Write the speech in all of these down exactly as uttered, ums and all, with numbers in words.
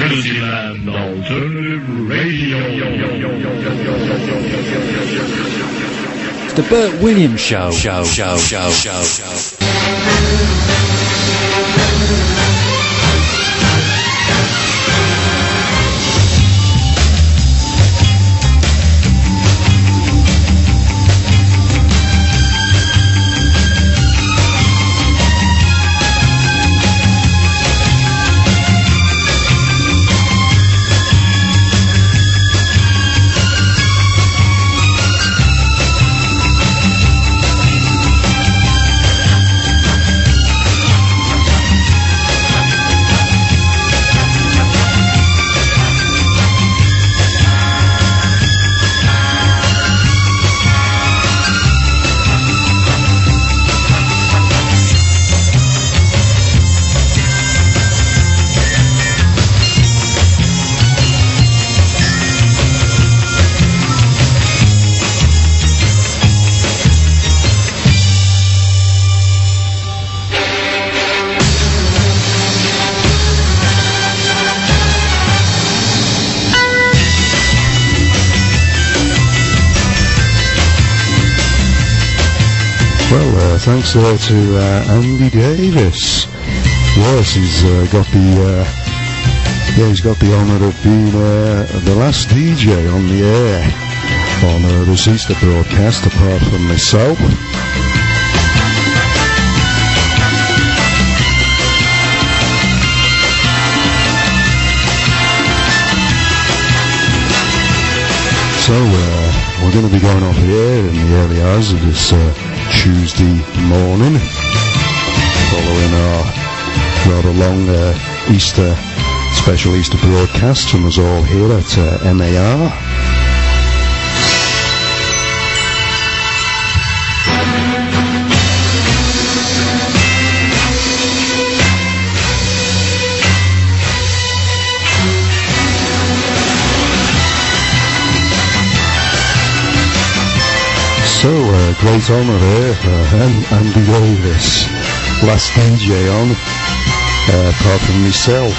Fantasyland Alternative Radio. It's the Bert Williams Show. Show, show, show, show, show. Thanks uh, to uh, Andy Davis. Yes, he's uh, got the uh, yeah, he's got the honour of being uh, the last D J on the air on uh, this Easter broadcast, apart from myself. So uh, we're going to be going off the air in the early hours of this Uh, Tuesday morning, following our rather long uh, Easter, special Easter broadcast from us all here at uh, M A R. So, uh, great honour there for uh, Andy Davis, last D J on, uh, apart from myself.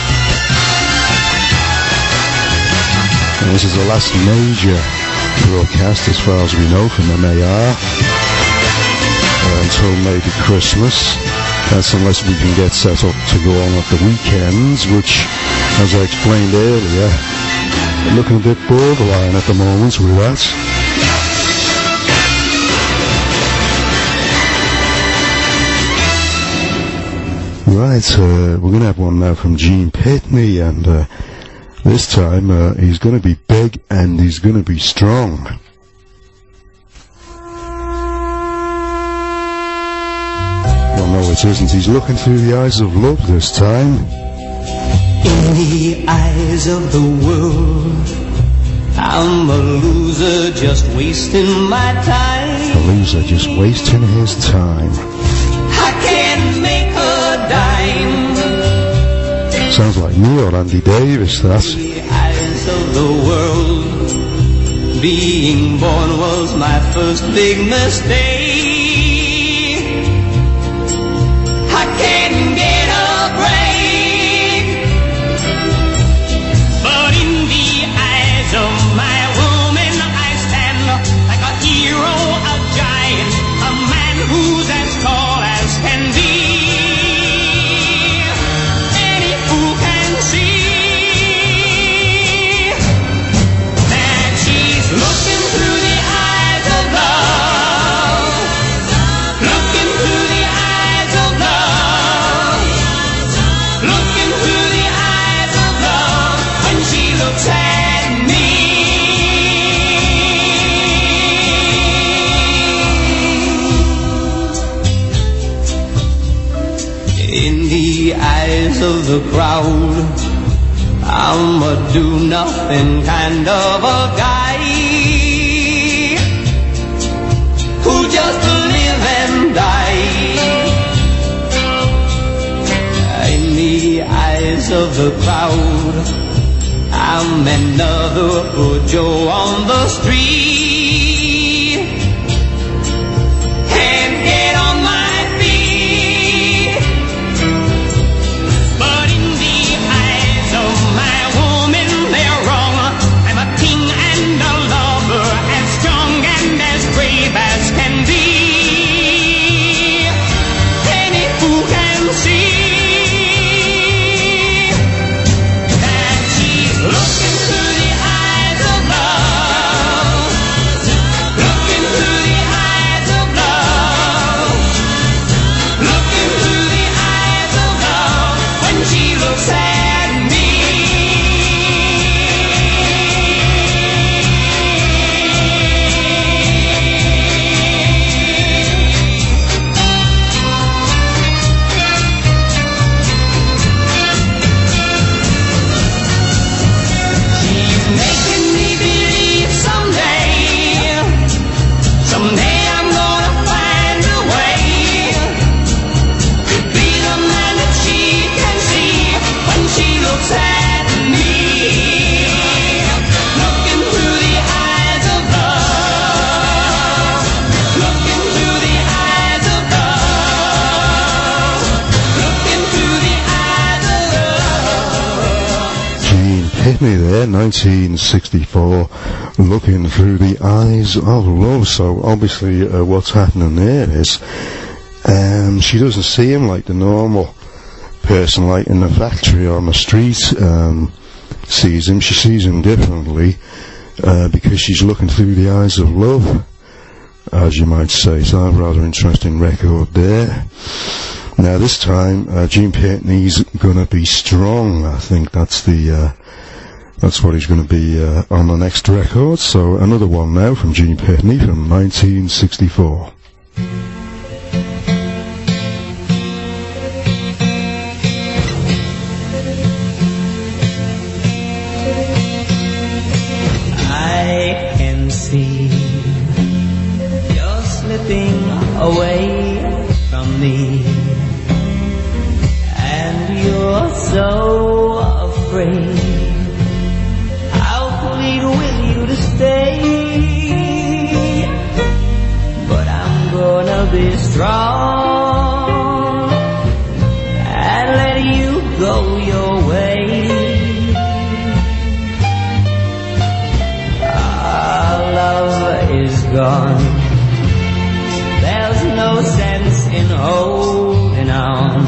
And this is the last major broadcast, as far as we know, from M A R, uh, until maybe Christmas. That's unless we can get set up to go on at the weekends, which, as I explained earlier, looking a bit borderline at the moment with that. Right, uh, we're going to have one now from Gene Pitney, and uh, this time uh, he's going to be big and he's going to be strong. Well, no, it isn't. He's looking through the eyes of love this time. In the eyes of the world, I'm a loser just wasting my time. A loser just wasting his time. I can't make a dime. Sounds like me or Andy Davis, that. In the eyes of the world, being born was my first big mistake. I can't get a break. But in the eyes of my woman, I stand like a hero, a giant, a man who's as tall as can be. Any fool can see that she's looking through the eyes of love, looking through the eyes of love, looking through the eyes of love when she looks at me. In the eyes of the crowd, I'm a do-nothing kind of a guy who just live and die. In the eyes of the crowd, I'm another poor Joe on the street. Can't get on my feet. But in the eyes of my woman, Pitney there, nineteen sixty-four, Looking Through the Eyes of Love. So obviously uh, what's happening there is um, she doesn't see him like the normal person, like in the factory or on the street um, sees him. She sees him differently uh, because she's looking through the eyes of love, as you might say. So a rather interesting record there. Now this time uh, Gene Pitney's gonna be strong. I think that's the uh, that's what he's gonna be uh, on the next record. So another one now from Gene Pitney from nineteen sixty-four. I can see you're slipping away from me, and you're so afraid. I'll plead with you to stay, but I'm gonna be strong and let you go your way. Our love is gone. There's no sense in holding on,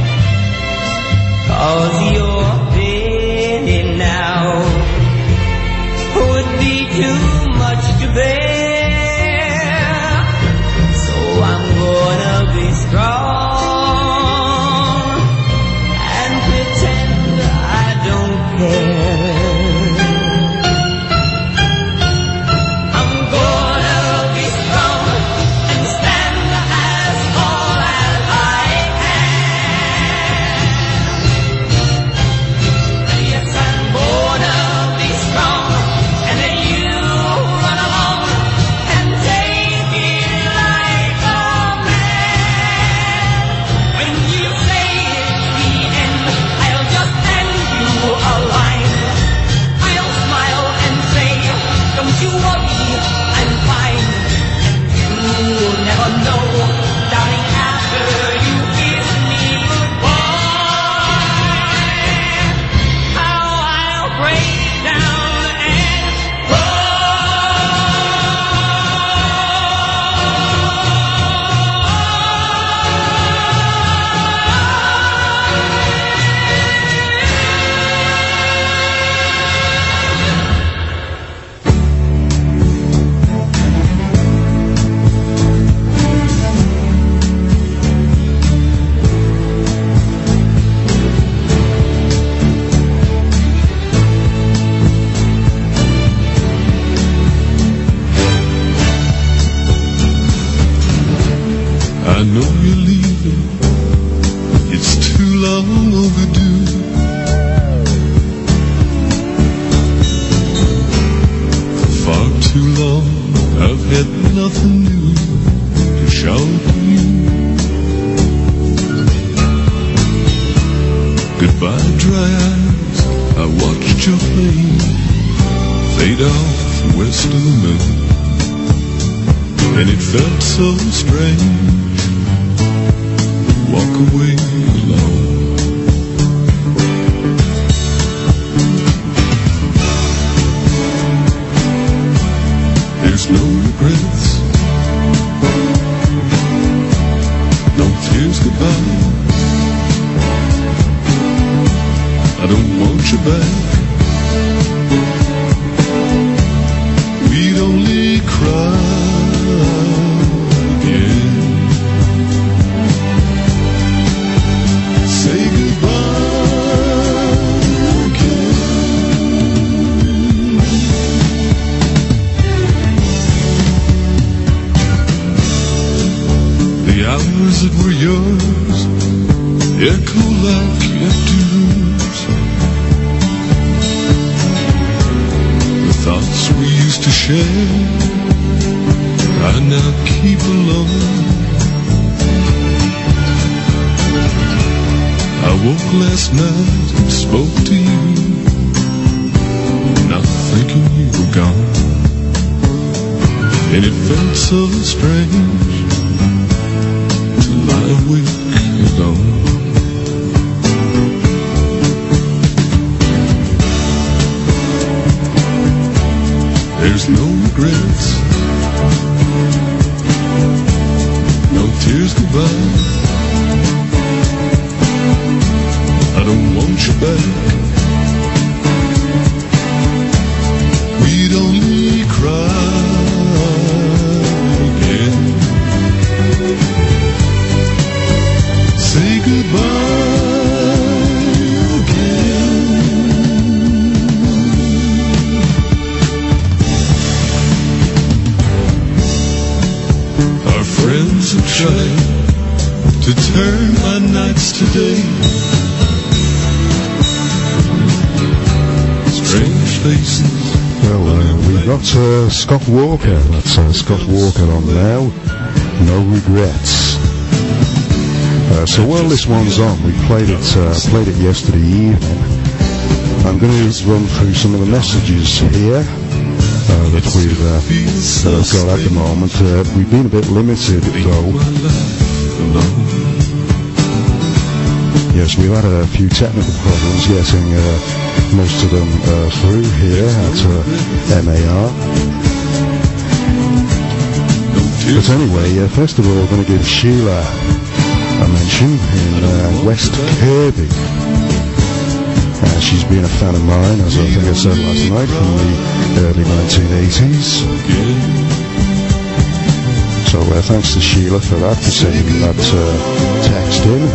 'cause your pity now would be too much to bear. So I'm gonna be strong and pretend I don't care. I know you're leaving, it's too long overdue. For far too long I've had nothing new to show you. Goodbye dry eyes, I watched your plane fade off west of the moon, and it felt so strange. Walk away alone. There's no regrets, no tears goodbye. I don't want you back. We'd only cry again. Say goodbye again. The hours that were yours echo like empty rooms. The thoughts we used to share I now keep alone. I woke last night and spoke to you, not thinking you were gone, and it felt so strange to lie awake alone. There's no regrets, no tears goodbye. I don't want you back. We'd only cry again. Say goodbye again. Our friends have tried to turn my nights to day. Strange faces. Well, uh, we've got uh, Scott Walker. That's uh, Scott Walker on now. No regrets. Uh, so while this one's on, we played it uh, played it yesterday evening. I'm going to run through some of the messages here uh, that we've uh, that I've got at the moment. Uh, we've been a bit limited though. Yes, we've had a few technical problems getting uh, most of them uh, through here at uh, M A R. But anyway, uh, first of all, I'm going to give Sheila a mention in uh, West Kirby. Uh, she's been a fan of mine, as I think I said last night, from the early nineteen eighties. So uh, thanks to Sheila for that, for sending that uh, text in.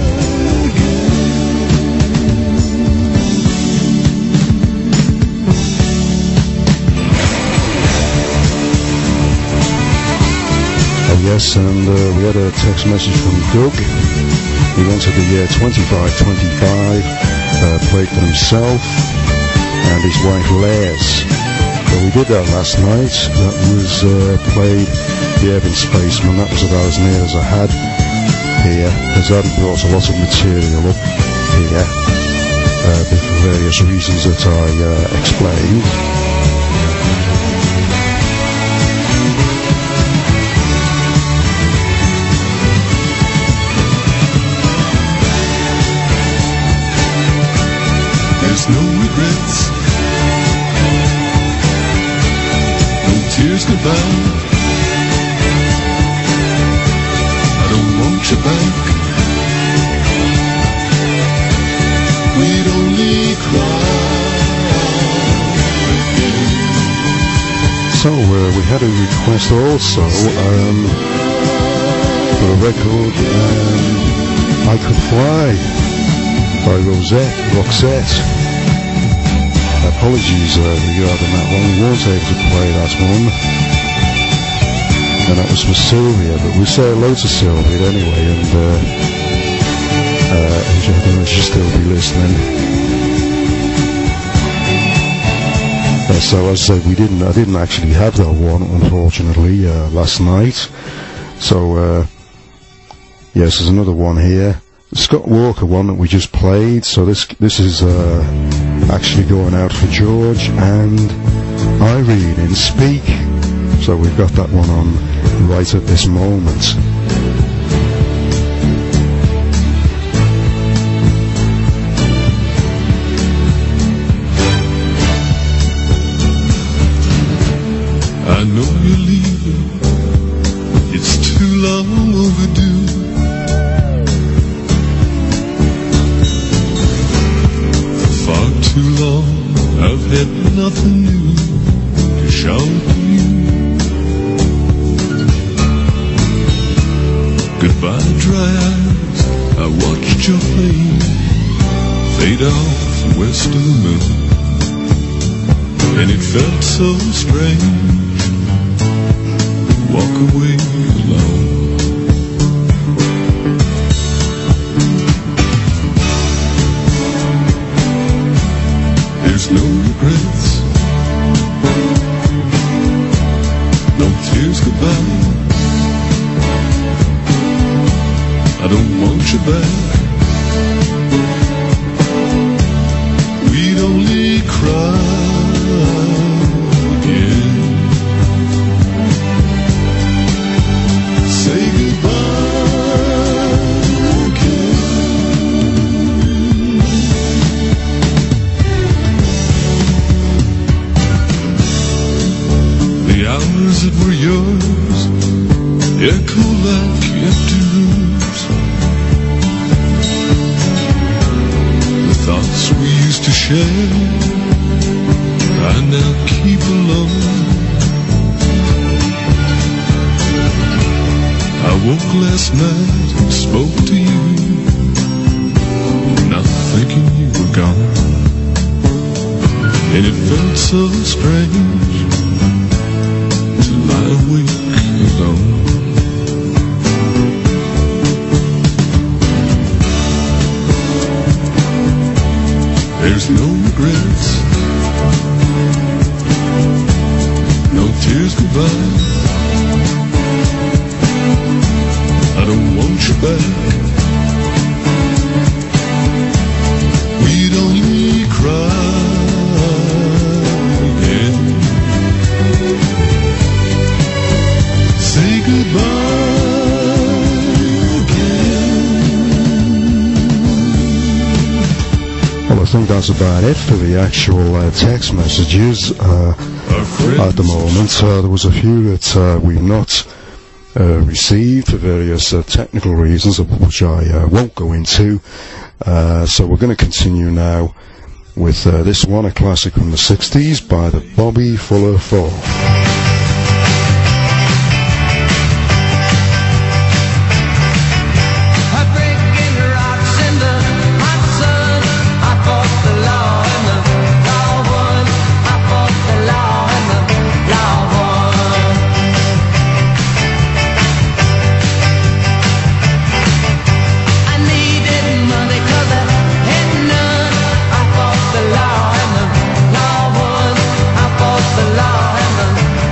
Yes, and uh, we had a text message from Doug. He wanted the year twenty-five twenty-five uh, played for himself and his wife Les. So we did that last night. That was uh, played the Urban Spaceman. That was about as near as I had here, because I hadn't brought a lot of material up here uh, for various reasons that I uh, explained. There's no regrets, no tears goodbye. I don't want you back. We'd only cry again. So uh, we had a request also um, for a record, um, I Could Fly by Rosette, Roxette. Apologies uh, regarding that one. We weren't able to play that one, and that was for Sylvia, but we say hello to Sylvia anyway, and uh, uh, I don't know if she'll still be listening. Uh, so as I said, we didn't, I didn't actually have that one, unfortunately, uh, last night. So uh, yes, there's another one here. The Scott Walker one that we just played, so this this is uh, actually going out for George and Irene in Speak. So we've got that one on right at this moment. I know you're leaving, it's too long overdue. Far too long, I've had nothing new to show to you. Goodbye, dry eyes, I watched your flame fade off west of the moon, and it felt so strange to walk away alone. There's no regrets, no tears goodbye. I don't want you back. We'd only cry again. Say goodbye again. as it were yours, echo like empty rooms. The thoughts we used to share, I now keep alone. I woke last night and spoke to you, not thinking you were gone. And it felt so strange to lie awake alone. There's no regrets, no tears goodbye. I don't want you back. We'd only cry again. Say goodbye again. Well, I think that's about it for the actual uh, text messages uh, at the moment. Uh, there was a few that uh, we've not uh, received for various uh, technical reasons, of which I uh, won't go into. Uh, so we're going to continue now with uh, this one, a classic from the sixties by the Bobby Fuller Four. The law and the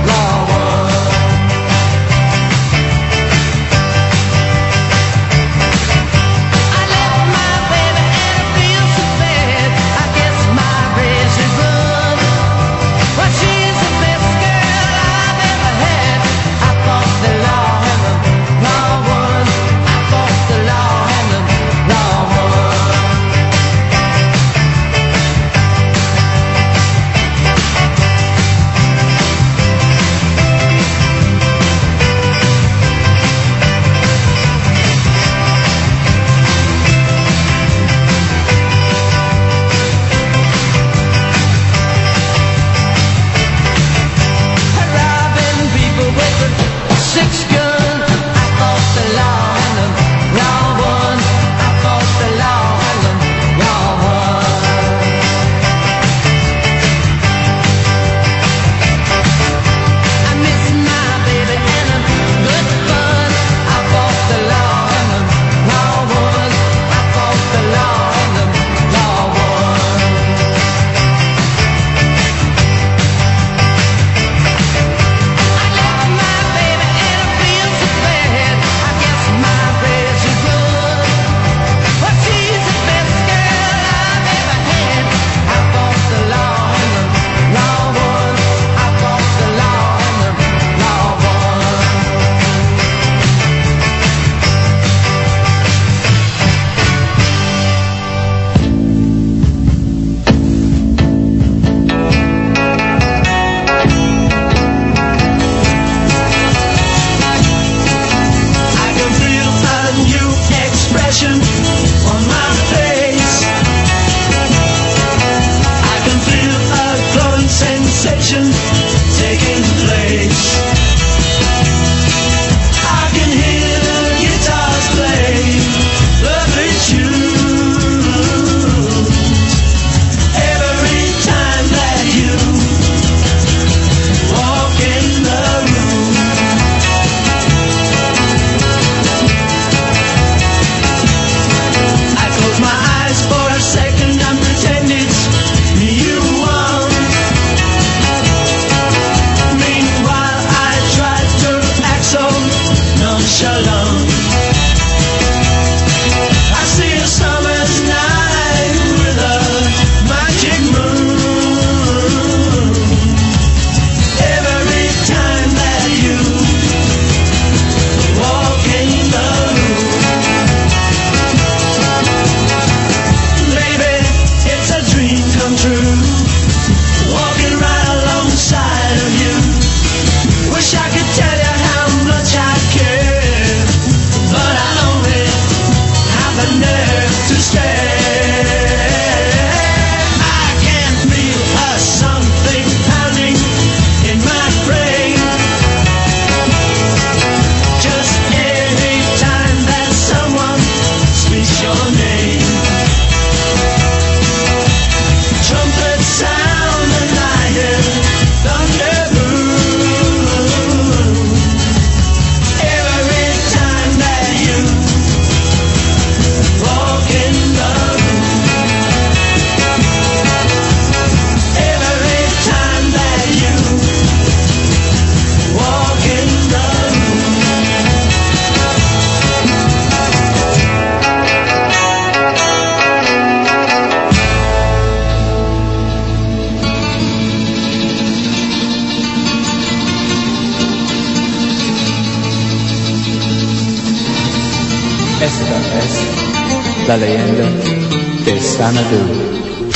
es la leyenda de Xanadu.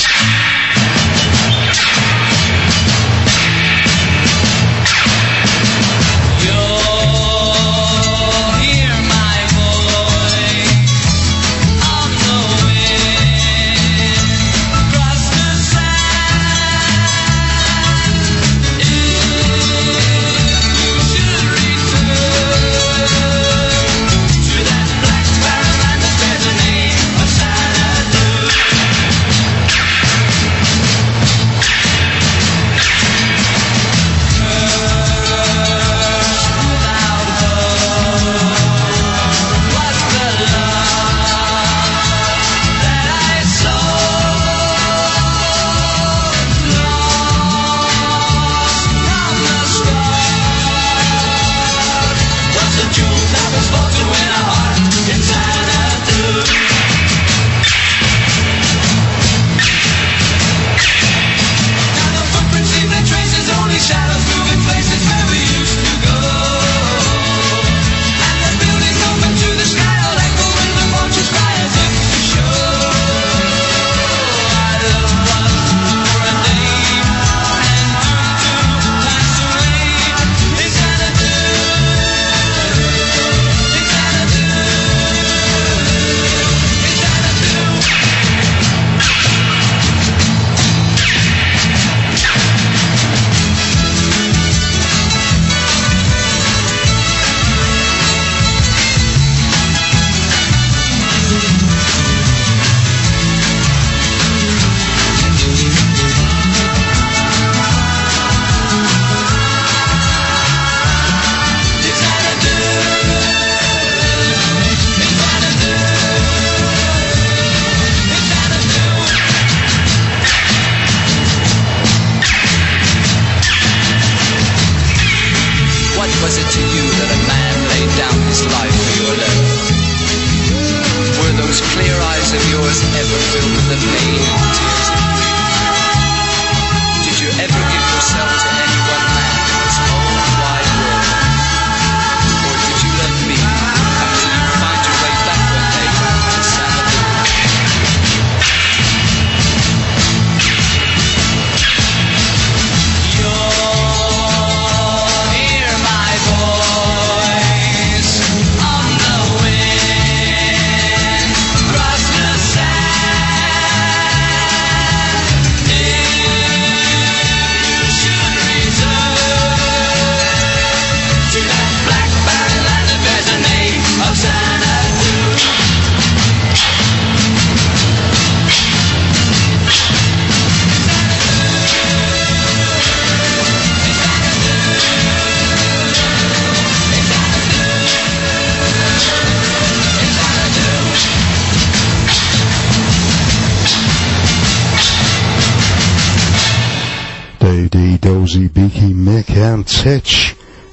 Dozy, Beaky, Mick and Titch,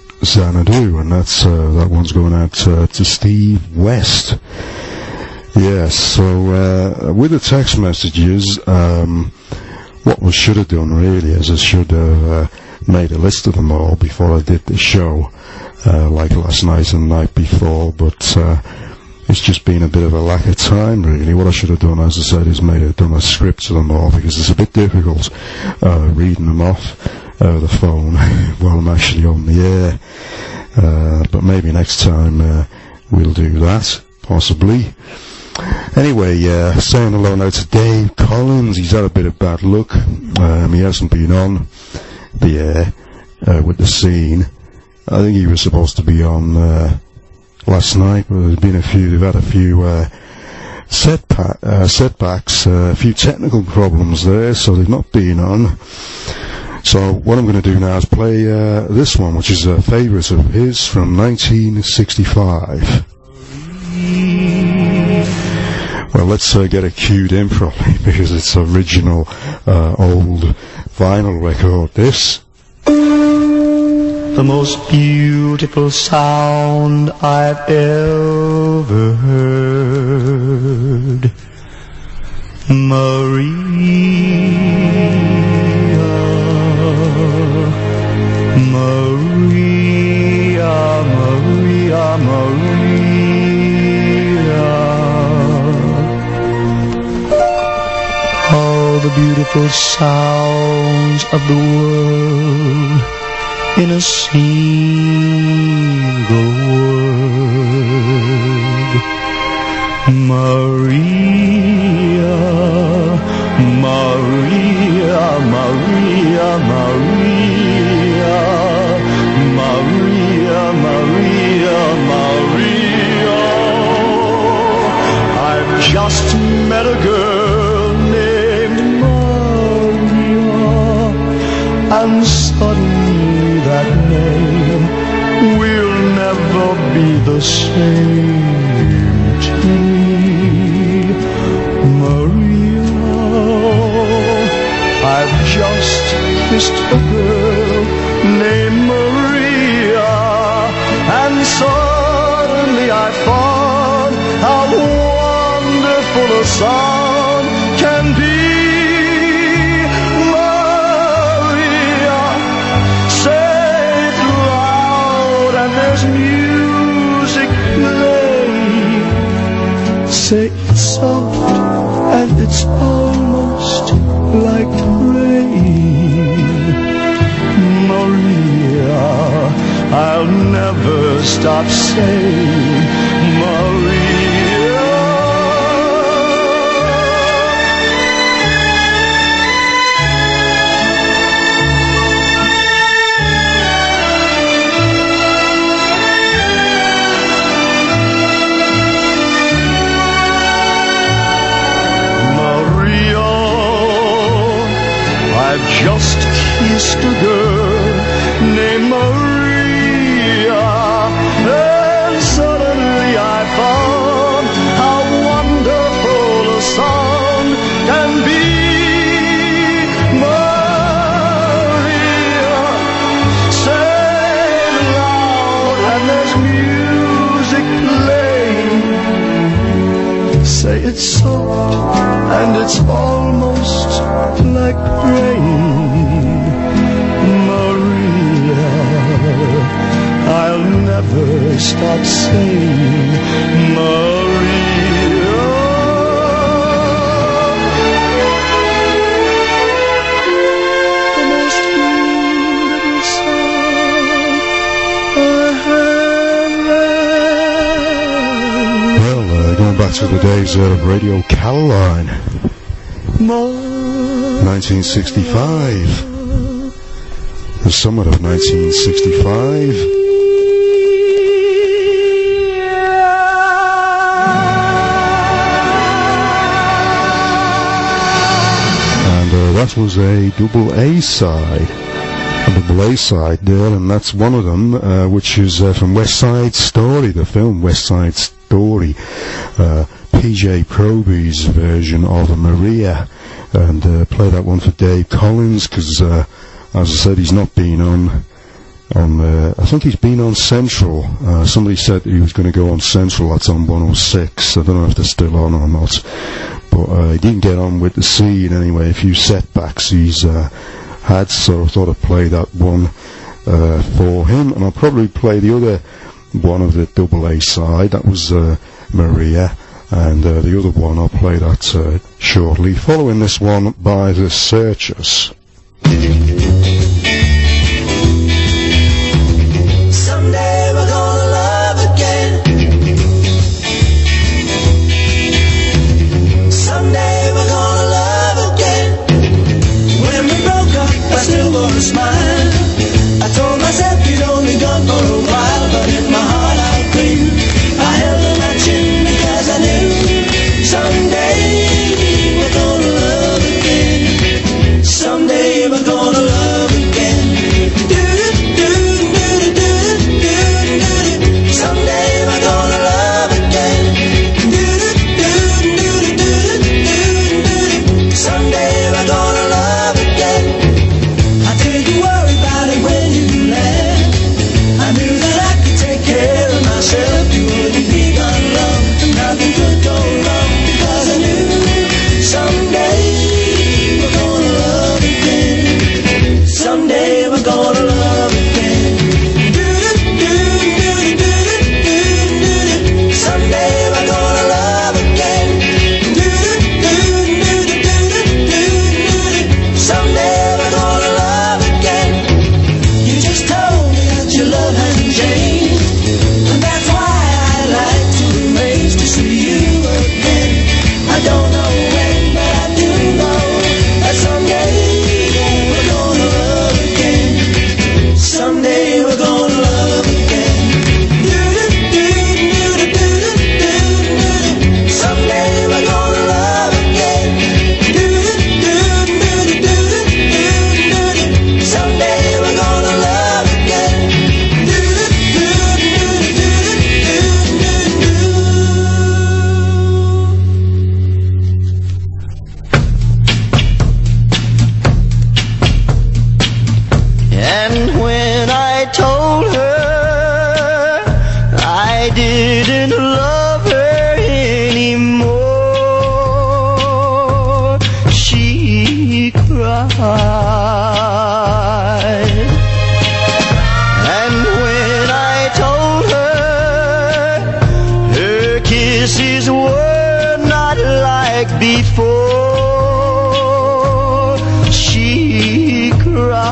Xanadu, and that's uh, that one's going out uh, to Steve West. Yes, so uh, with the text messages, um, what we should have done really is I should have uh, made a list of them all before I did the show, uh, like last night and the night before, but uh, it's just been a bit of a lack of time really. What I should have done, as I said, is made a, done a script of them all, because it's a bit difficult uh, reading them off over the phone while I'm actually on the air. Uh, but maybe next time uh, we'll do that, possibly. Anyway, uh, saying hello now to Dave Collins. He's had a bit of bad luck. Um, he hasn't been on the air uh, with the scene. I think he was supposed to be on uh, last night, but there's been a few, they've had a few uh, setpa- uh, setbacks, uh, a few technical problems there, so they've not been on. So what I'm going to do now is play uh, this one, which is a favourite of his from nineteen sixty-five. Well, let's uh, get it cued in properly, because it's original uh, old vinyl record, this. The most beautiful sound I've ever heard, Maria, Maria, Maria, Maria. beautiful sounds of the world in a single word. Maria, Maria, Maria, Maria, Maria, Maria, Maria. I've just met a girl named Maria, and suddenly that name will never be the same to me. Maria, I've just kissed a girl named Maria, and suddenly I found how wonderful a sound can be. Maria, say it loud and there's music playing. Say it soft and it's almost like rain. Maria, I'll never stop saying Maria. Maria, I've just kissed a girl named Maria, and suddenly I found how wonderful a song can be. Maria, say it loud and there's music playing. Say it soft and it's almost like rain. Maria, I'll never stop saying Maria. The most beautiful song I have ever. Well, uh, going back to the days of Radio Caroline, nineteen sixty-five. The summer of nineteen sixty-five. And uh, that was a double A side. A double A side there, and that's one of them, uh, which is uh, from West Side Story, the film West Side Story. Uh, P J Proby's version of Maria. And uh, play that one for Dave Collins, because uh, as I said, he's not been on, on uh, I think he's been on Central. Uh, somebody said he was going to go on Central, that's on one oh six. I don't know if they're still on or not. But uh, he didn't get on with the scene anyway, a few setbacks he's uh, had, so I thought I'd play that one uh, for him. And I'll probably play the other one of the double A side, that was uh, Maria. And uh, the other one, I'll play that uh, shortly, following this one by The Searchers. Someday we're gonna love again. Someday we're gonna love again. When we broke up, I still wanna smile. I told myself you'd only gone for a while, but in my heart I agreed. I held on my chin because I knew someday we're gonna love again. Someday we're gonna love again. Someday we're gonna love again. Someday we're gonna love again. I tell you what.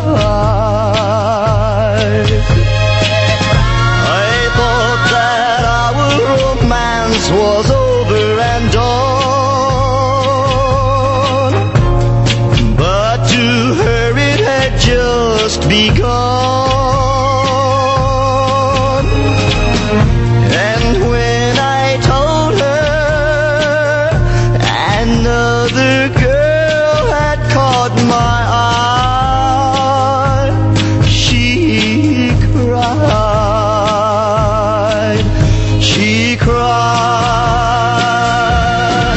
I thought that our romance was over and done, but to her it had just begun. And when I told her another girl had caught my eye, she cried, she cried.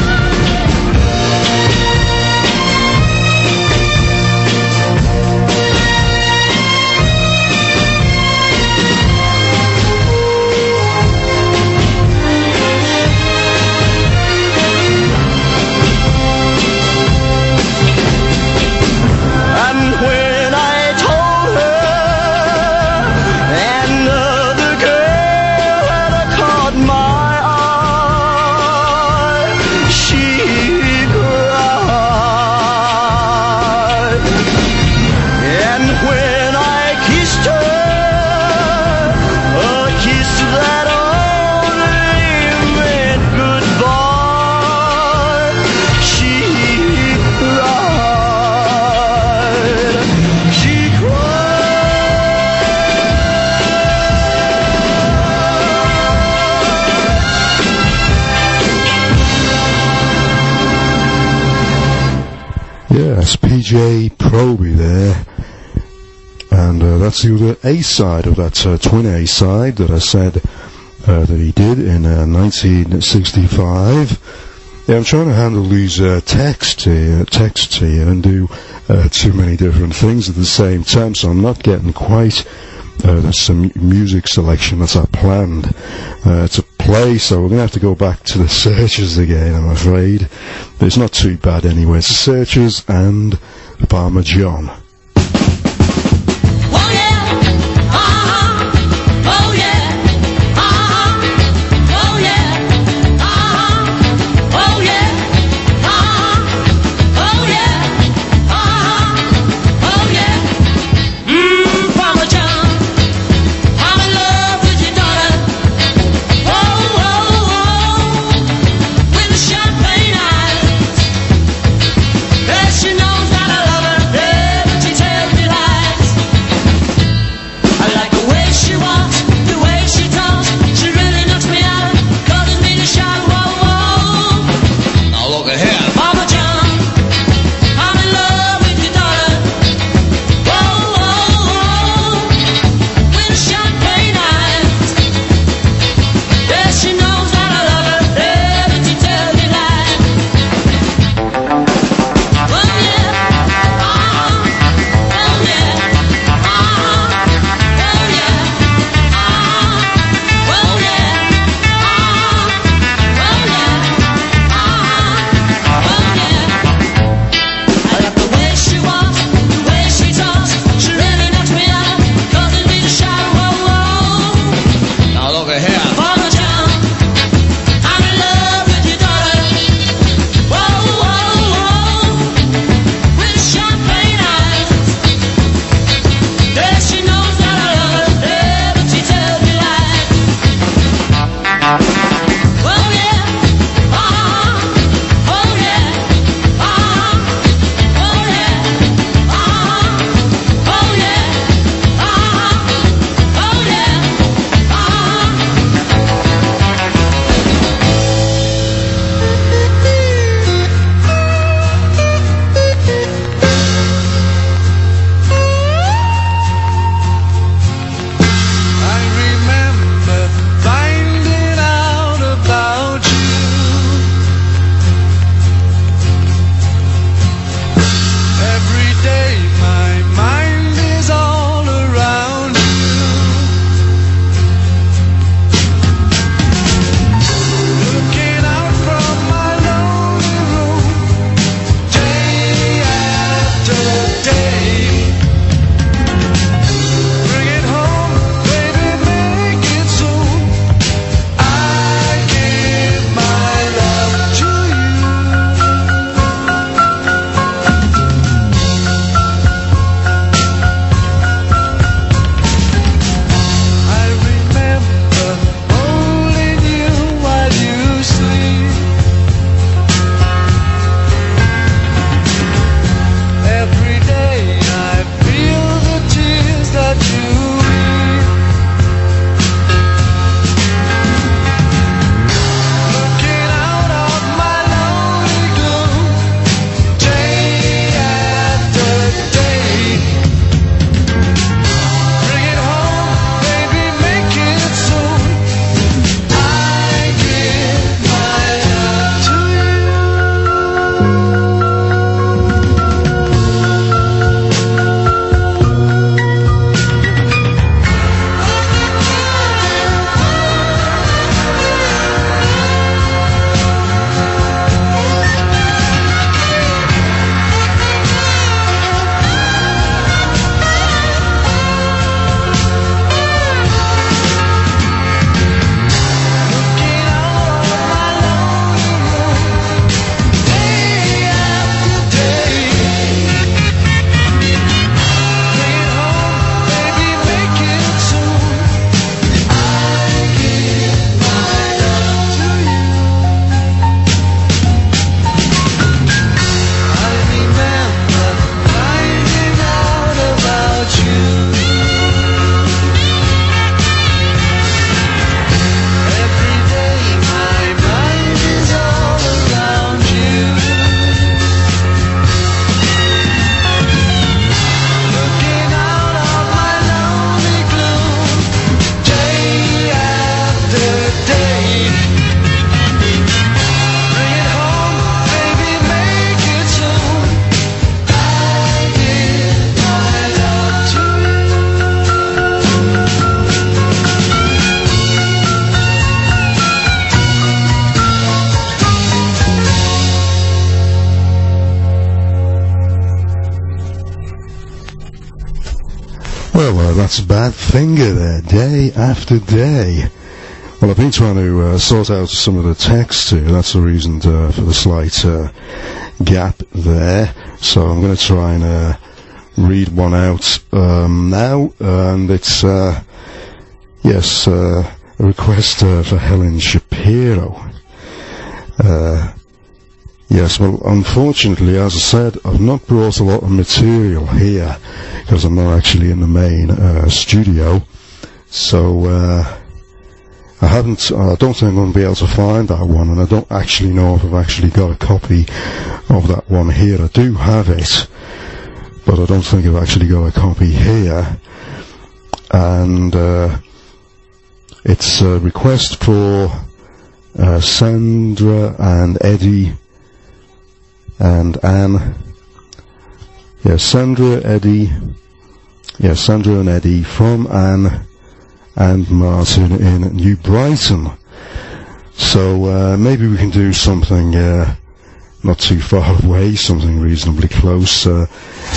And when I told her another girl had caught my eye, she cried. And when I kissed her, a kiss that only meant goodbye, she cried, she Yes, P J Proby there. And uh, that's the other A-side of that uh, twin A-side that I said uh, that he did in uh, nineteen sixty-five. Yeah, I'm trying to handle these uh, texts here, texts here and do uh, too many different things at the same time, so I'm not getting quite uh, some music selection that I planned uh, to play, so we're going to have to go back to the Searchers again, I'm afraid. But it's not too bad anyway. It's the Searchers and Farmer John. Oh yeah, uh-huh, oh yeah, uh-huh, oh yeah, uh-huh, oh yeah, uh-huh, oh yeah, uh-huh, oh yeah. Mmm, Farmer John, I'm in love with your daughter. Oh, oh, oh, with the champagne eyes. Yes, she knows that I love her every Well, uh, that's Badfinger there, day after day. Well, I've been trying to uh, sort out some of the text here. That's the reason uh, for the slight uh, gap there. So I'm going to try and uh, read one out um, now. And it's, uh, yes, uh, a request uh, for Helen Shapiro. Uh, yes, well, unfortunately, as I said, I've not brought a lot of material here because I'm not actually in the main uh, studio. So, uh, I haven't, I don't think I'm going to be able to find that one, and I don't actually know if I've actually got a copy of that one here. I do have it, but I don't think I've actually got a copy here. And, uh, it's a request for, uh, Sandra and Eddie and Anne. Yeah, Sandra, Eddie, yeah, Sandra and Eddie from Anne and Martin in New Brighton. So uh, maybe we can do something uh, not too far away, something reasonably close. Uh,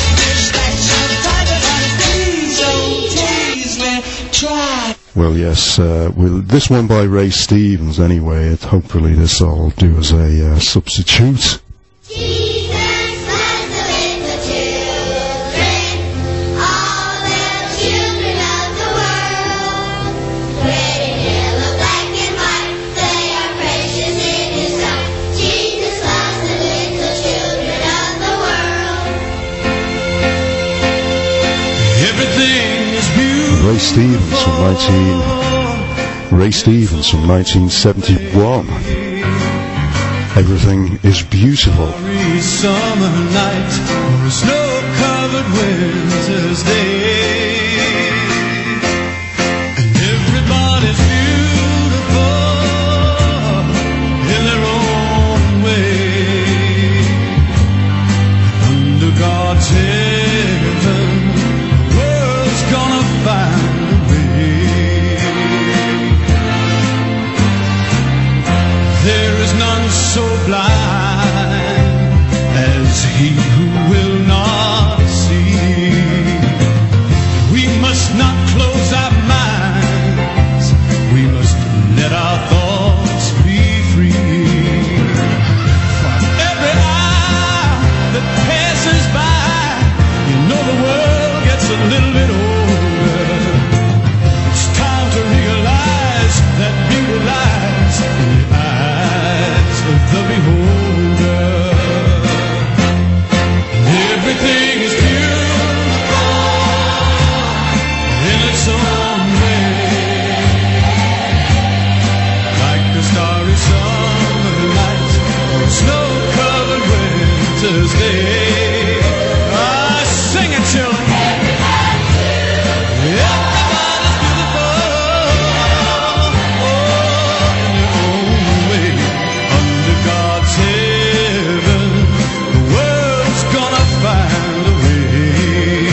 well, yes, uh, we'll, this one by Ray Stevens anyway. It, hopefully this will do as a uh, substitute. Ray Stevens from nineteen. Ray Stevens from nineteen seventy-one. Everything is beautiful. Summer night or a snow-covered winter's day, and everybody's beautiful in their own way. Under God's heaven, the world's gonna find a way. There is none so blind as he who will not see. We must not close our minds, we must let our thoughts be free. For every hour that passes by, you know the world gets a little bit older. It's time to realize that beauty lies in the eyes of the beholder. Everything is beautiful in its own way, like a starry summer night or a snow-covered winter's day. Ah, sing it, children. Everybody's beautiful, oh, in their own way. Under God's heaven, the world's gonna find a way.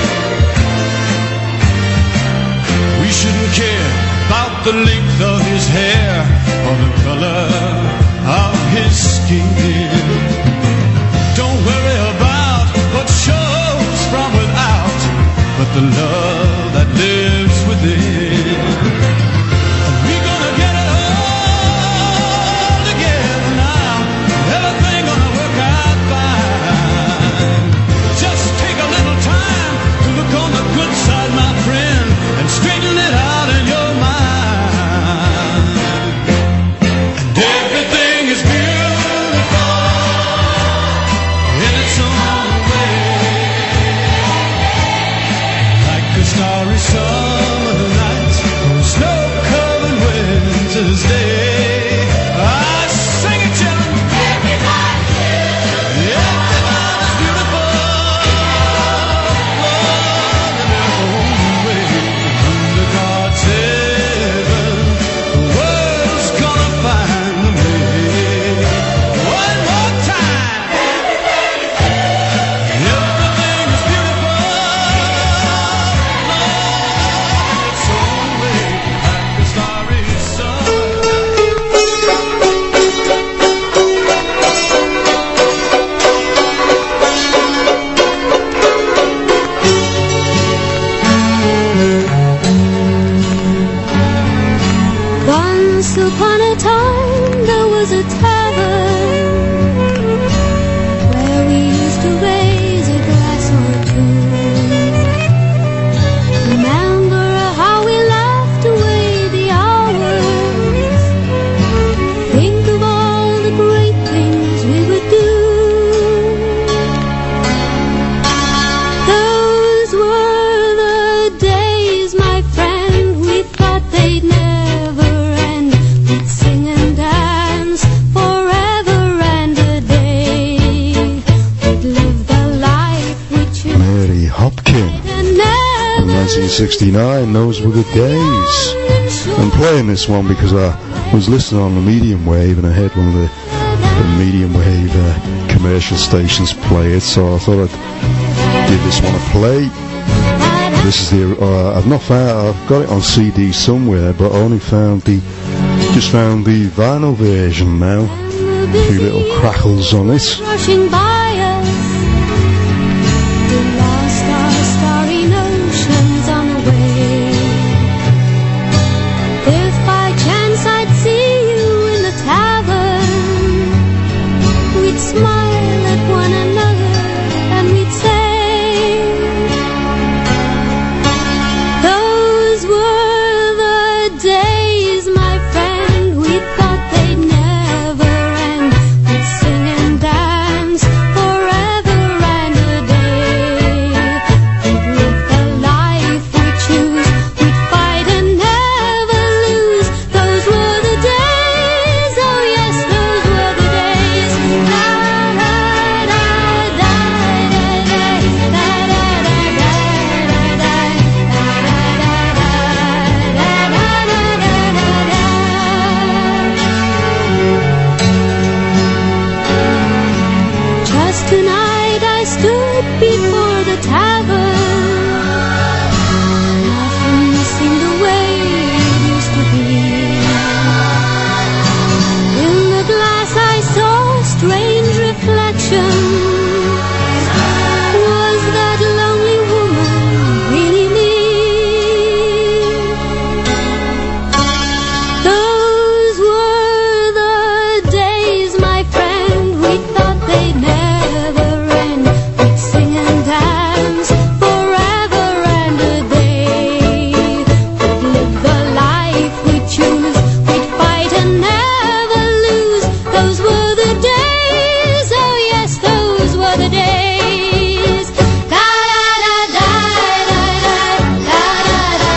We shouldn't care about the length of his hair or the color of his skin. Don't worry about what shows from without, but the love that lives within. And we're gonna get it all together now. Everything gonna work out fine. Just take a little time to look on the good side, my friend, and straighten it out in your mind. And everything is beautiful in its own way, like a starry summer night or a snow-covered winter's day. I sing it, children. Everybody's beautiful, oh, in their own way. Under God's heaven, the world's gonna find a way. One more time. Everything is beautiful, oh, upon a time there was a tavern where we used to raise a glass or two. Remember how we laughed away the hours. Think of all the great things we would do. Those were the days, my friend, we thought they'd never end. We'd sing and dance forever and a day. We'd live the life we chose. Mary Hopkin And never from nineteen sixty-nine, those were the days. I'm playing this one because I was listening on the medium wave and I heard one of the, the medium wave uh, commercial stations play it, so I thought I'd give this one a play. This is the, uh, I've not found, I've got it on C D somewhere, but I only found the, just found the vinyl version now. A few little crackles on it. rushing by us. We lost our starry notions on the way. If by chance I'd see you in the tavern, we'd smile at one another and we'd say, those were the days, my friend, we thought they'd never end. We'd sing and dance forever and a day. We'd live the life we choose. We'd fight and never lose. Those were the days. Oh yes, those were the days. Da da da da da da da Just tonight I stood before the tavern. Nothing seemed the way it used to be. In the glass I saw a strange reflection. Was that lonely woman really me? Those were the days, my friend, we thought they'd never end. We'd sing and dance forever and a day. We'd live the life we choose. We'd fight and never lose. Those were the days. Oh yes, those were the days. Da da da da da da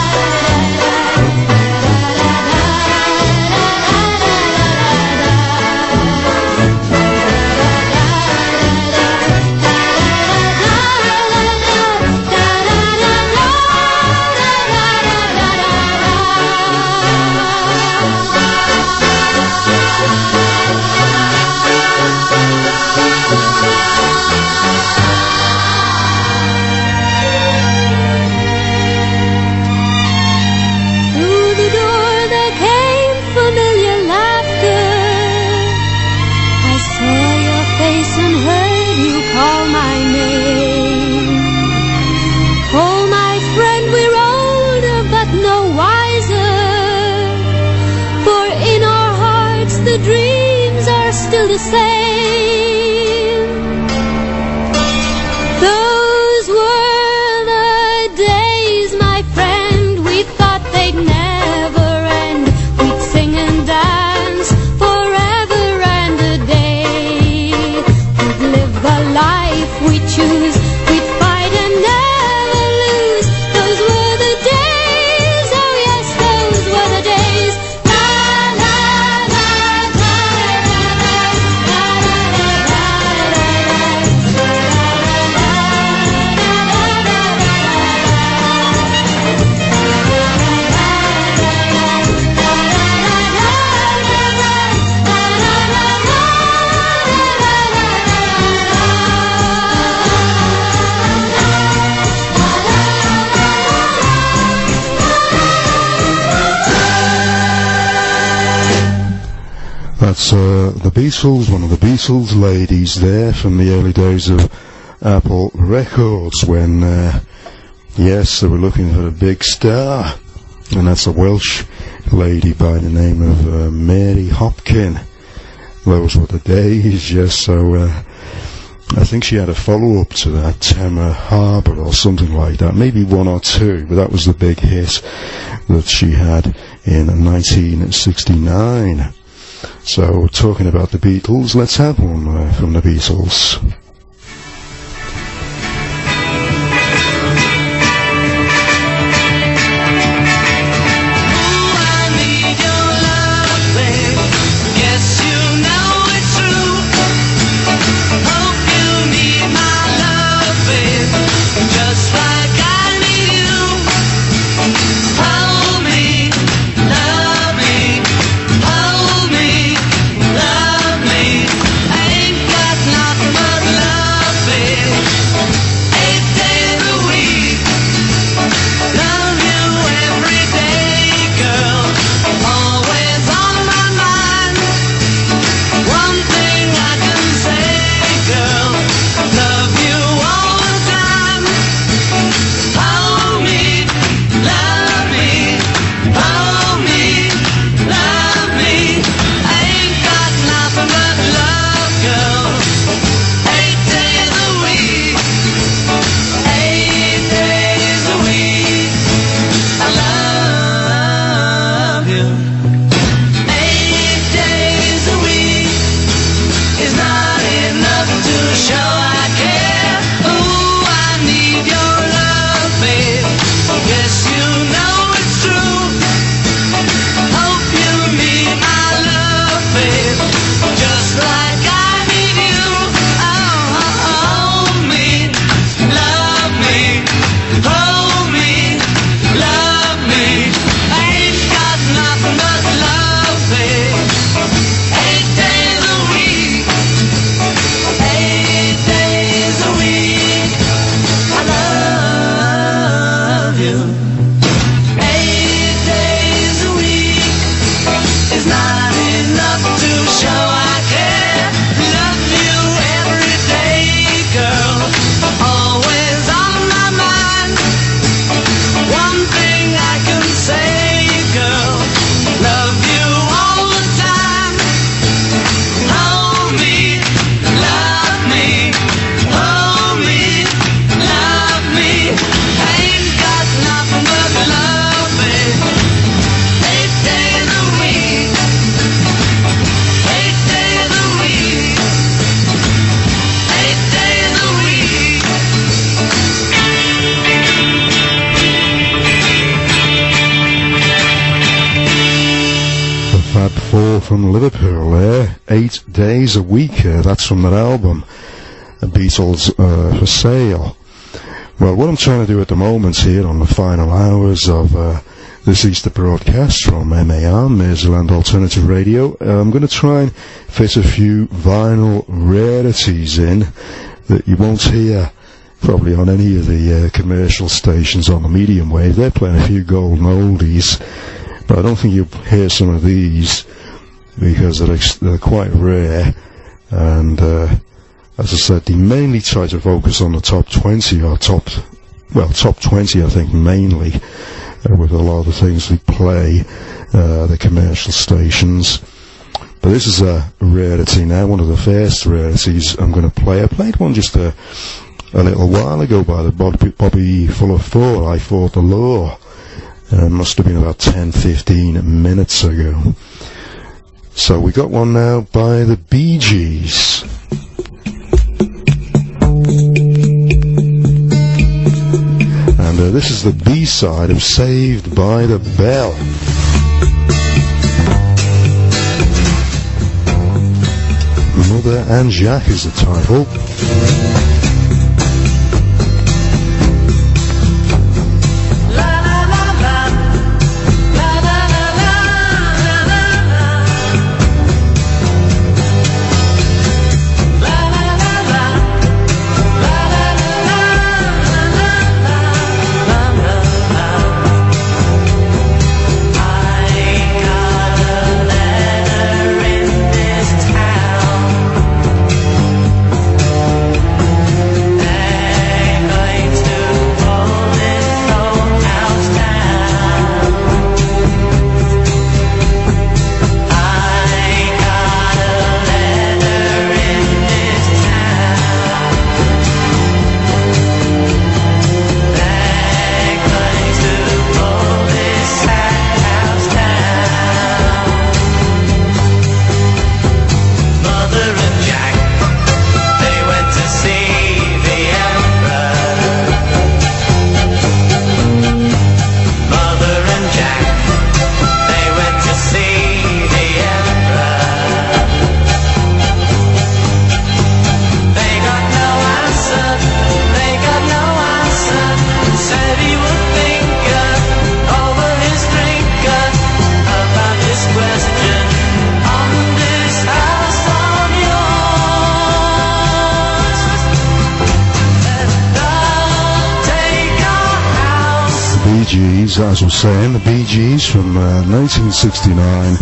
Through the door there came familiar laughter. I saw your face and heard you call my name. Oh, my friend, we're older but no wiser. For in our hearts the dreams are still the same. Those were the days, my friend, we thought they'd never end. We'd sing and dance forever and a day. We'd live the life we choose. We'd fight and never lose. Those were the days. Oh yes, those were the days. La la la la That's uh, the Beatles, one of the Beatles ladies there from the early days of Apple Records when, uh, yes, they were looking for a big star. And that's a Welsh lady by the name of uh, Mary Hopkin. Those were the days, yes. So uh, I think she had a follow-up to that, Tema Harbour or something like that, maybe one or two, but that was the big hit that she had in nineteen sixty-nine. So talking about the Beatles, let's have one uh, from the Beatles. From Liverpool there, eight days a week, uh, that's from that album, Beatles uh, for Sale. Well, what I'm trying to do at the moment here on the final hours of uh, this Easter broadcast from M A R, Merseyland Alternative Radio, uh, I'm going to try and fit a few vinyl rarities in that you won't hear probably on any of the uh, commercial stations on the medium wave. They're playing a few golden oldies, but I don't think you'll hear some of these because they're, ex- they're quite rare, and uh, as I said, they mainly try to focus on the top twenty, or top, well, top twenty I think mainly, uh, with a lot of the things they play, uh, the commercial stations. But this is a rarity now, one of the first rarities I'm going to play. I played one just a, a little while ago by the Bobby, Bobby Fuller Four, I Fought the Law. Uh, must have been about ten fifteen minutes ago. So we got one now by the Bee Gees. And uh, this is the B-side of Saved by the Bell. Mother and Jack is the title. I Bee Gees, as I was saying, the Bee Gees from uh, nineteen sixty-nine.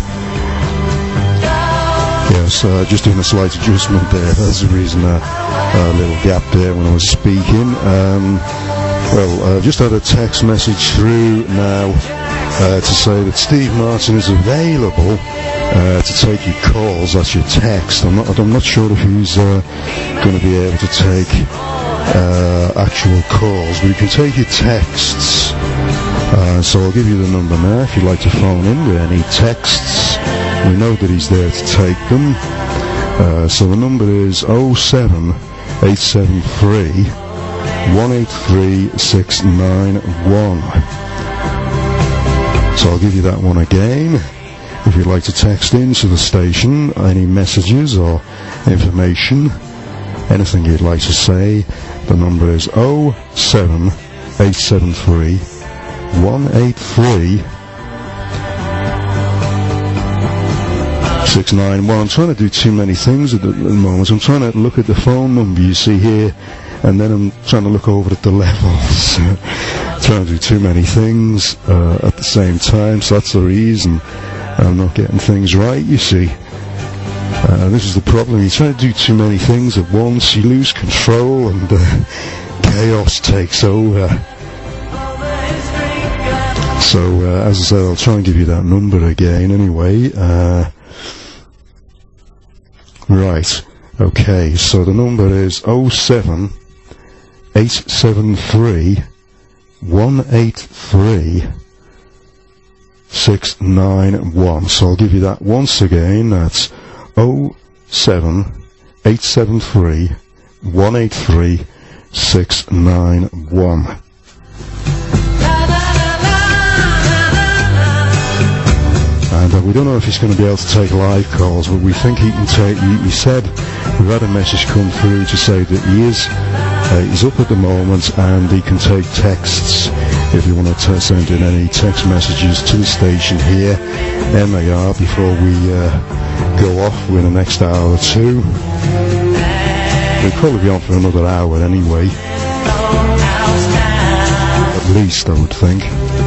Yes, uh, just doing a slight adjustment there. That's the reason uh, a little gap there when I was speaking. Um, well, I uh, just had a text message through now uh, to say that Steve Martin is available uh, to take your calls. That's your text. I'm not, I'm not sure if he's uh, going to be able to take uh, actual calls, but you can take your texts. Uh, so I'll give you the number now if you'd like to phone in with any texts. We know that he's there to take them. Uh, so the number is oh seven eight seven three one eight three six nine one. So I'll give you that one again. If you'd like to text in to the station, any messages or information, anything you'd like to say, the number is oh seven eight seven three one eight three six nine one. I'm trying to do too many things at the, at the moment. I'm trying to look at the phone number you see here, and then I'm trying to look over at the levels. Trying to do too many things uh, at the same time, so that's the reason I'm not getting things right, you see. Uh, this is the problem. You try to do too many things at once, you lose control, and uh, chaos takes over. So, uh, as I said, I'll try and give you that number again anyway. Uh, right, okay, so the number is oh seven eight seven three one eight three six nine one. So I'll give you that once again. That's oh seven eight seven three one eight three six nine one. And uh, we don't know if he's going to be able to take live calls, but we think he can take. He, he said we've had a message come through to say that he is uh, he's up at the moment and he can take texts. If you want to t- send in any text messages to the station here, M A R, before we uh, go off in the next hour or two. We'll probably be on for another hour anyway. At least, I would think.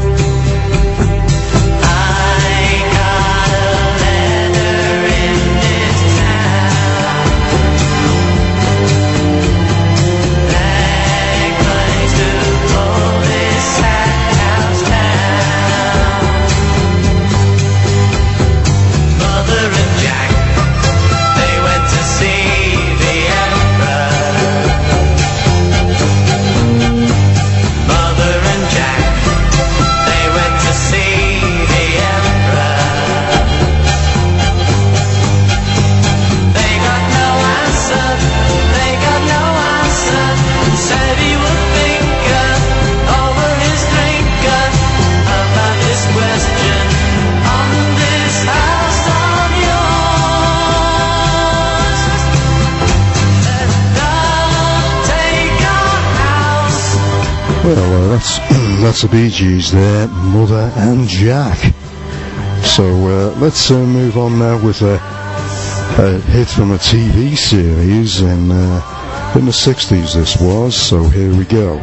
Well, uh, that's that's the Bee Gees there, Mother and Jack. So uh, let's uh, move on now with a, a hit from a T V series in uh, in the sixties. This was, so here we go.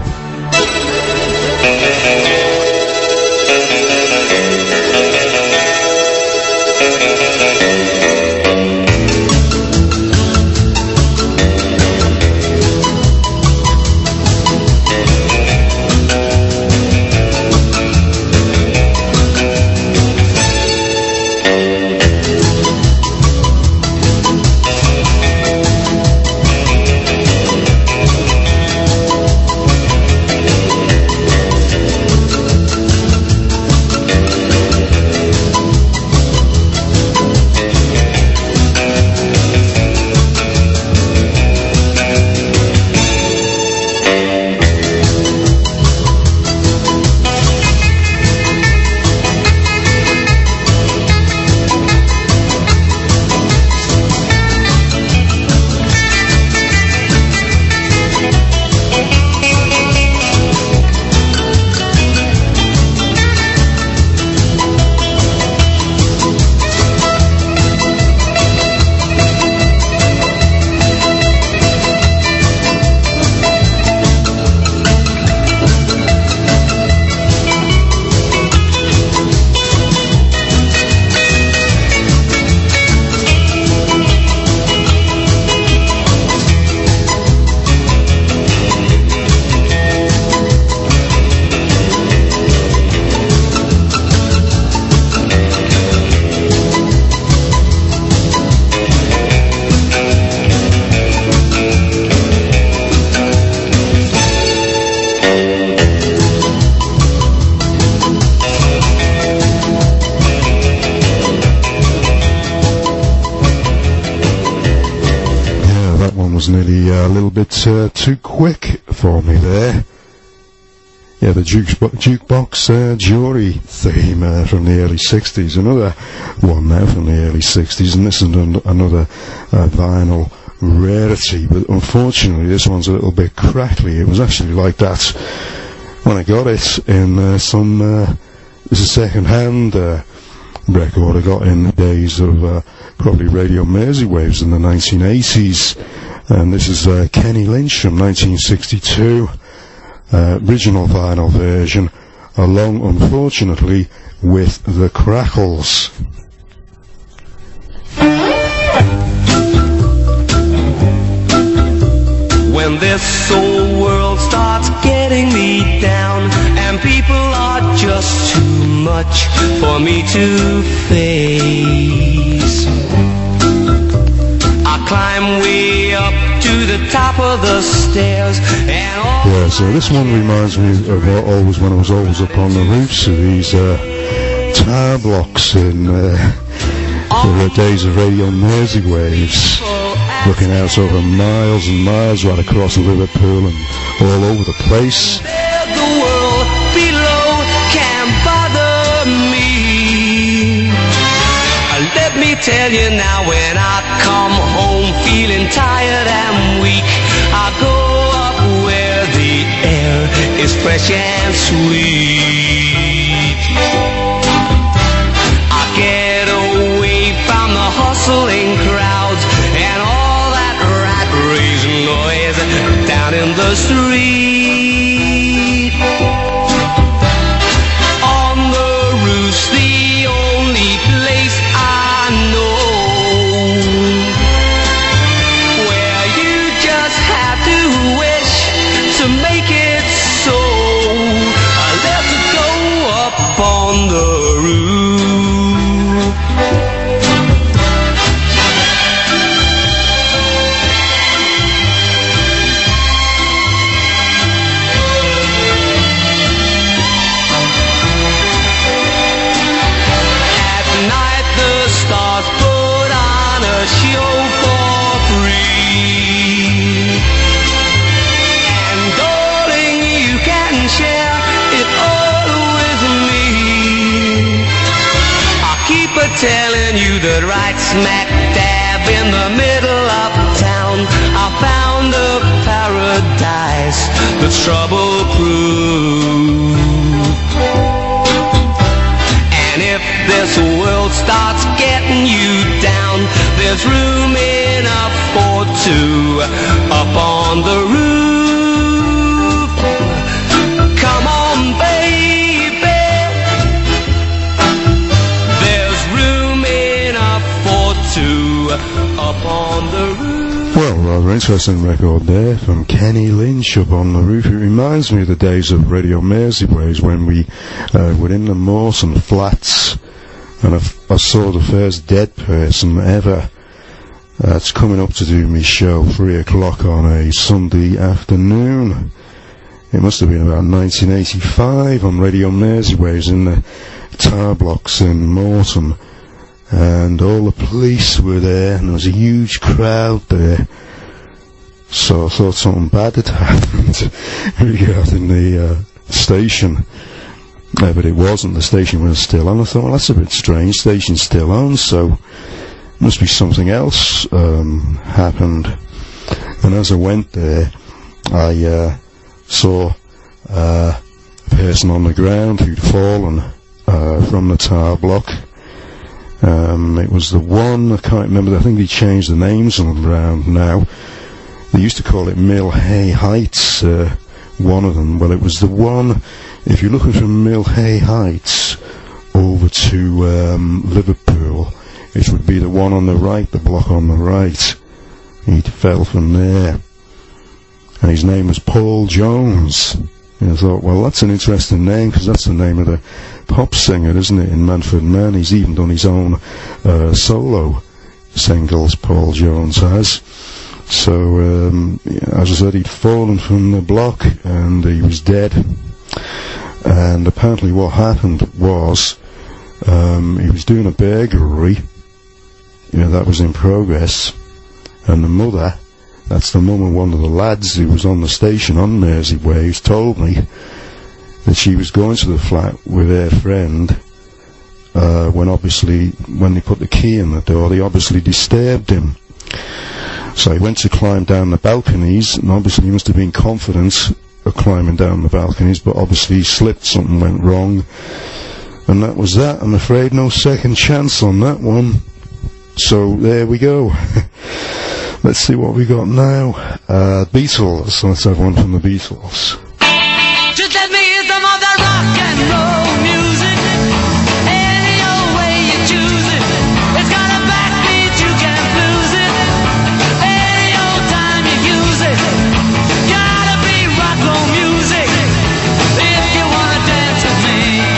was nearly uh, a little bit uh, too quick for me there. Yeah, the jukebo- jukebox uh, jury theme uh, from the early sixties. Another one now from the early sixties, and this is an- another uh, vinyl rarity, but unfortunately this one's a little bit crackly. It was actually like that when I got it in uh, some, uh, this is second-hand uh, record I got in the days of uh, probably Radio Mersey Waves in the nineteen eighties, and this is uh, Kenny Lynch from nineteen sixty-two. Uh, original vinyl version, along, unfortunately, with the Crackles. When this old world starts getting me down, and people are just too much for me to face, I climb way up to the top of the stairs, and all Yeah, so this one reminds me of uh, always when I was always up on the roofs of these uh, tower blocks in uh, the days of Radio Mersey Waves, looking out over miles and miles right across Liverpool and all over the place. the world below can bother me. Uh, Let me tell you now, when I come home feeling tired and weak, I go up where the air is fresh and sweet. I get away from the hustling crowds and all that rat-race noise down in the street. On the roof's the only place I know where you just have to wish to make it so. Let's go up on the roof. At night the stars put on a show for free, and darling, you can share it all with me. I keep a telling you that right smack dab in the middle of town, I found a paradise that's trouble-proof. And if this world starts getting you down, there's room enough for two up on the roof. Come on, baby, there's room enough for two up on the roof. Well, rather interesting record there from Kenny Lynch, Up on the Roof. It reminds me of the days of Radio Mersey Waves when we uh, were in the Mawson Flats, and I, f- I saw the first dead person ever. Uh, it's coming up to do me show, three o'clock on a Sunday afternoon. It must have been about nineteen eighty-five on Radio Mersey Waves in the tower blocks in Mawson. And all the police were there, and there was a huge crowd there. So I thought something bad had happened regarding the uh, station. Uh, but it wasn't. The station was still on. I thought, well, that's a bit strange. Station's still on, so must be something else um, happened. And as I went there, I uh, saw uh, a person on the ground who'd fallen uh, from the tower block. Um, it was the one, I can't remember, I think they changed the names on them around now. They used to call it Mill Hay Heights, uh, one of them. Well, it was the one, if you're looking from Mill Hay Heights over to um, Liverpool, it would be the one on the right, the block on the right. He fell from there. And his name was Paul Jones. And I thought, well, that's an interesting name, because that's the name of the pop singer, isn't it, in Manfred Mann. He's even done his own uh, solo singles, Paul Jones has. So, um, as I said, he'd fallen from the block, and he was dead. And apparently what happened was, um, he was doing a burglary, you know, that was in progress, and the mother That's the mum of one of the lads who was on the station on Mersey Waves, told me that she was going to the flat with her friend, uh, when obviously, when they put the key in the door, they obviously disturbed him. So he went to climb down the balconies, and obviously he must have been confident of climbing down the balconies, but obviously he slipped, something went wrong, and that was that. I'm afraid no second chance on that one. So there we go. Let's see what we got now. Uh, Beatles. Let's have one from the Beatles. Just let me hear some of that rock and roll music. Any old way you choose it. It's got a backbeat, you can't lose it. Any old time you use it. Gotta be rock and roll music. If you wanna dance with me.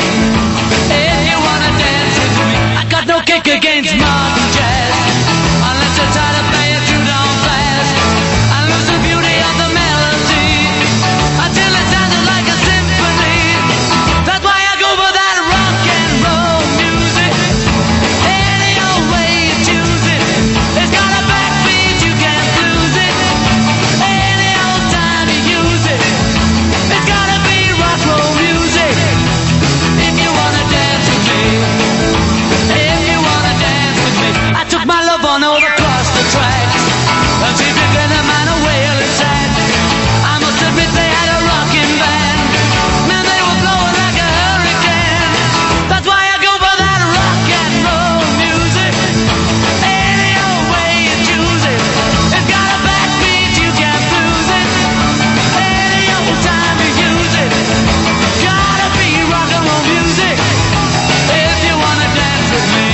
If you wanna dance with me. I got no kick against modern jazz. Unless you try to play it through down fast. I lose the beauty of the melody. Until it sounded like a symphony. That's why I go for that rock and roll music. Any old way you choose it. It's got a backbeat, you can't lose it. Any old time you use it. It's gotta be rock and roll music. If you wanna dance with me. If you wanna dance with me. I took my love on over across the tracks. And she did a man a whale and sad. I must admit they had a rocking band. Man, they were blowing like a hurricane. That's why I go for that rock and roll music. Any old way you choose it. It's got a backbeat, you can't lose it. Any old time you use it. Gotta be rock and roll music. If you wanna dance with me.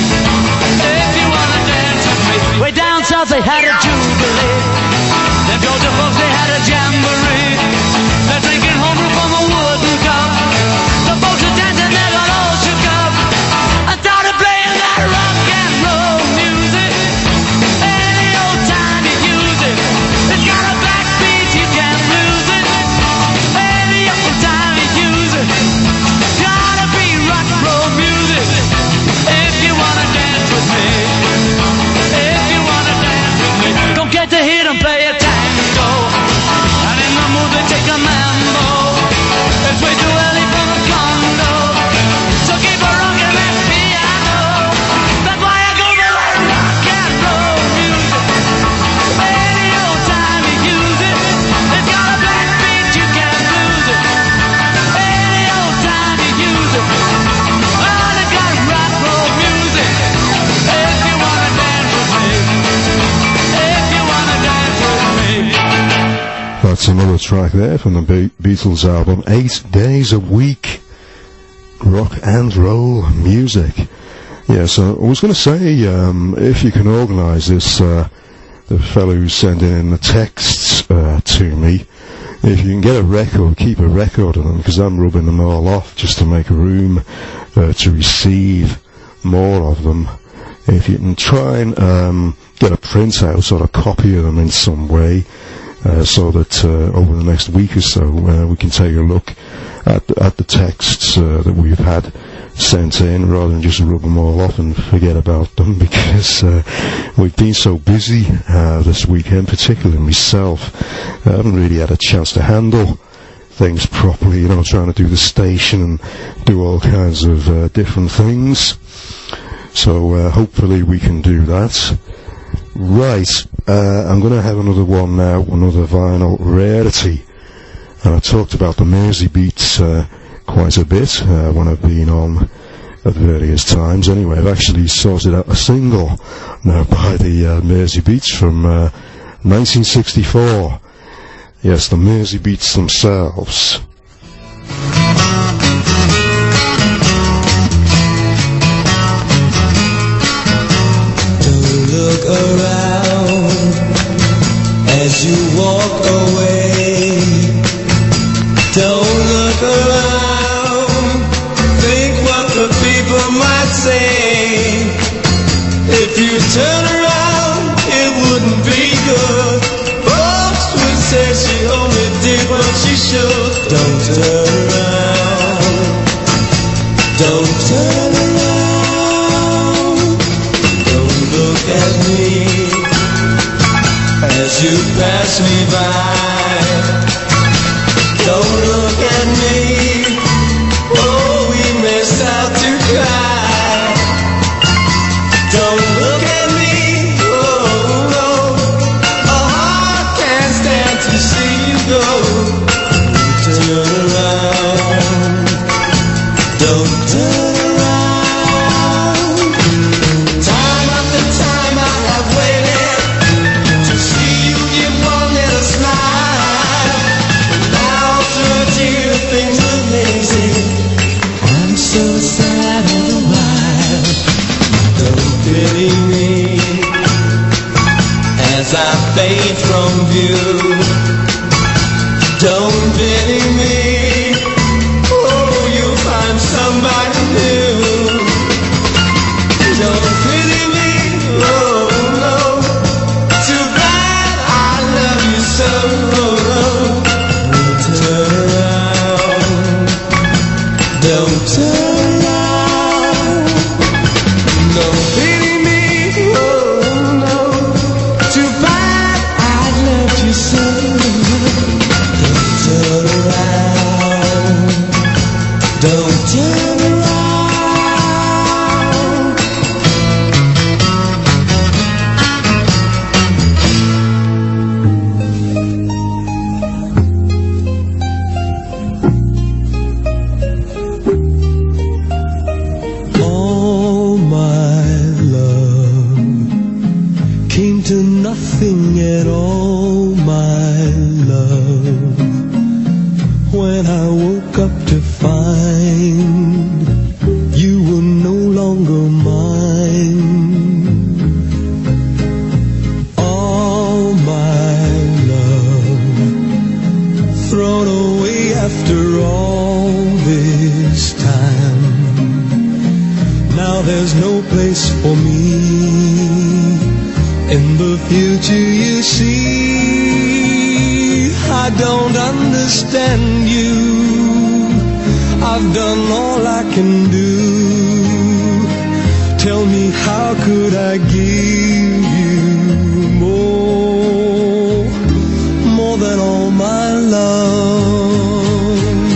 If you wanna dance with me. Way down south they had a jubilee. Them Georgia folks they had a jamboree. They're drinking homebrew from a wooden cup. The folks were dancing, they got all shook up. I started playing that rock and roll music. Any old time you use it. It's got a backbeat, you can't lose it. Any old time you use it. Gotta be rock and roll music. If you wanna dance with me. If you wanna dance with me. Don't get to hear them play a tango. And in the mood they take a mambo. It's way too early for the condo. So keep a rockin' that piano. That's why I go for that rock and roll music. Any old time you use it. It's got a backbeat, you can't lose it. Any old time you use it. Oh, they got rock and roll music. If you wanna dance with me. If you wanna dance with me. That's another track there from the Be- Beatles album, Eight Days a Week. Rock and roll music. Yeah, so I was going to say, um, if you can organise this, uh, the fellow who's sending in the texts uh, to me, if you can get a record, keep a record of them, because I'm rubbing them all off just to make room uh, to receive more of them. If you can try and um, get a printout or a copy of them in some way, uh, so that uh, over the next week or so uh, we can take a look at the, at the texts uh, that we've had sent in, rather than just rub them all off and forget about them, because uh, we've been so busy uh, this weekend, particularly myself. I haven't really had a chance to handle things properly, you know, trying to do the station and do all kinds of uh, different things. So uh, hopefully we can do that. Right, uh, I'm going to have another one now, another vinyl rarity. And I talked about the Mersey Beats uh, quite a bit uh, when I've been on at various times. Anyway, I've actually sorted out a single now by the uh, Mersey Beats from uh, nineteen sixty-four. Yes, the Mersey Beats themselves. Don't look around as you walk away. Don't look around, think what the people might say. If you turn around, it wouldn't be good. Folks would say she only did what she should. Don't turn around, don't turn around. Don't look at me as you pass me by. Don't look at me, oh, we missed out to cry. Don't look at me, oh no, a heart can't stand to see you go. Turn around, don't turn around. Time after time I have waited to see you give one little smile. Now searching the things amazing, I'm so sad and wild. Don't pity me as I fade from view. Don't pity me, oh, you'll find somebody new. Don't pity me, oh no, too bad I love you so. Turn around, don't turn around. Don't pity me, oh no, too bad I loved you so. Turn around, don't turn around. All my love came to nothing at all, my love. When I woke up to find you were no longer mine. All my love thrown away after all this time. Now there's no place for me in the future, you see. I don't understand you. I've done all I can do. Tell me, how could I give you more, more than all my love?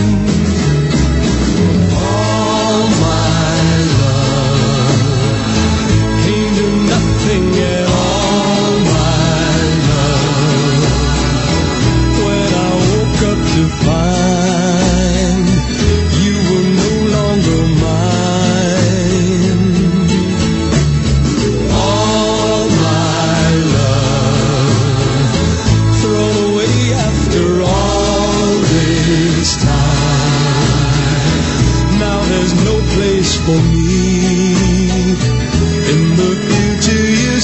All my love came to nothing at all. To find you were no longer mine. All my love thrown away after all this time. Now there's no place for me in the future, you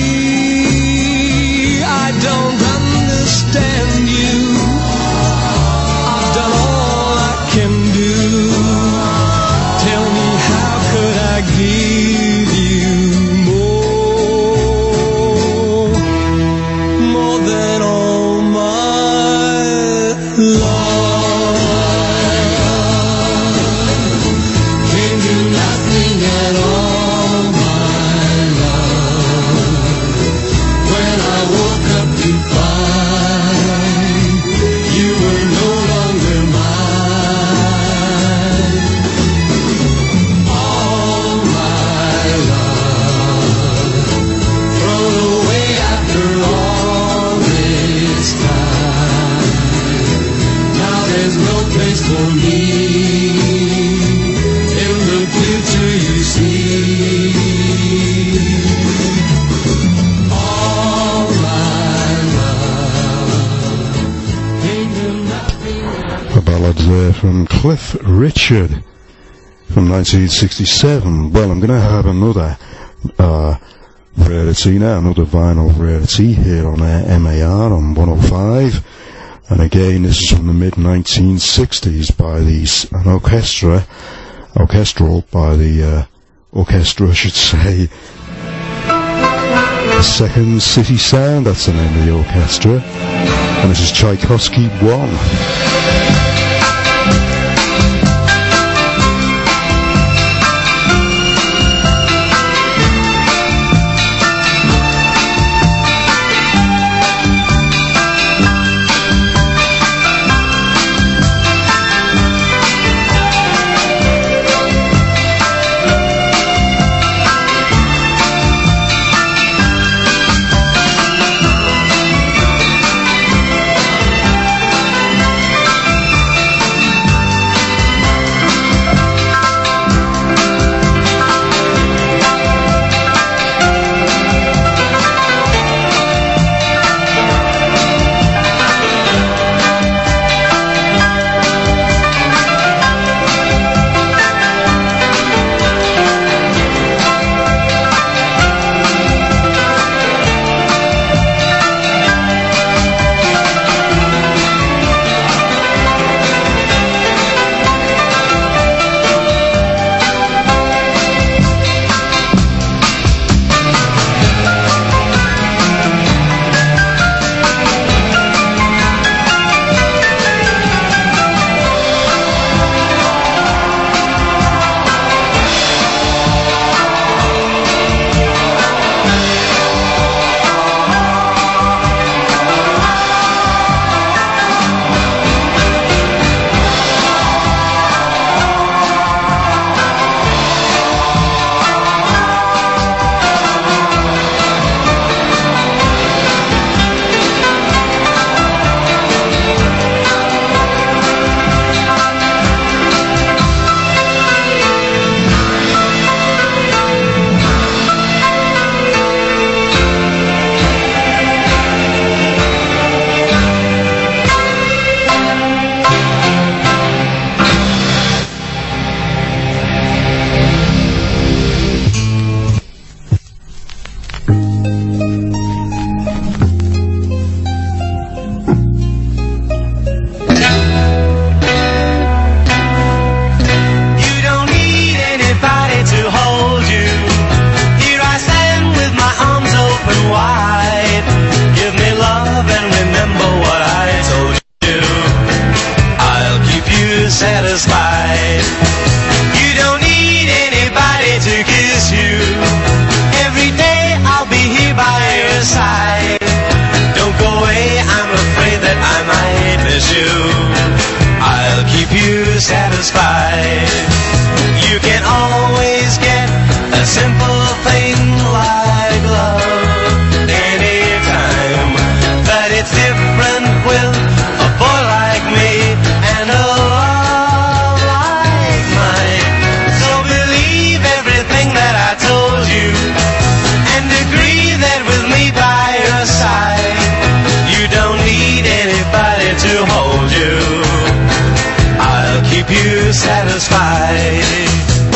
see. I don't understand you. Give you more, more than all my love. Came to nothing at all, my love. When I woke up to find you were no longer mine. For me, in the future you see. All my love came to nothing. A ballad there from Cliff Richard from nineteen sixty-seven. Well, I'm going to have another uh, rarity now, another vinyl rarity here on uh, M A R on one oh five. And again, this is from the mid nineteen sixties by the, an orchestra, orchestral by the, uh, orchestra I should say, the Second City Sound, that's the name of the orchestra, and this is Tchaikovsky one. satisfied. You can always get a simple thing like love anytime, but it's different with a boy like me and a love like mine. So believe everything that I told you and agree that with me by your side, you don't need anybody to hold you. I'll keep you satisfied.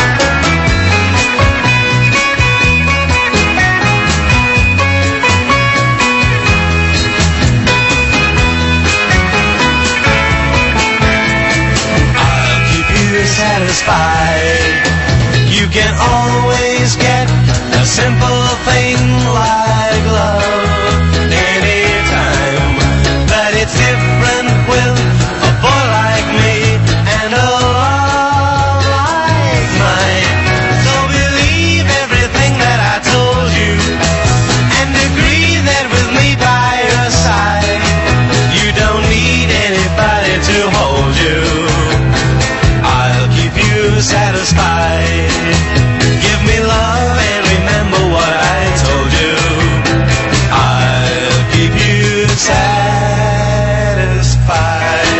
Satisfied. You can always get a simple thing like love anytime, but it's different with a boy like me and a love like mine. So believe everything that I told you and agree that with me by your side, you don't need anybody to hold you. Satisfied. Give me love and remember what I told you. I'll keep you satisfied.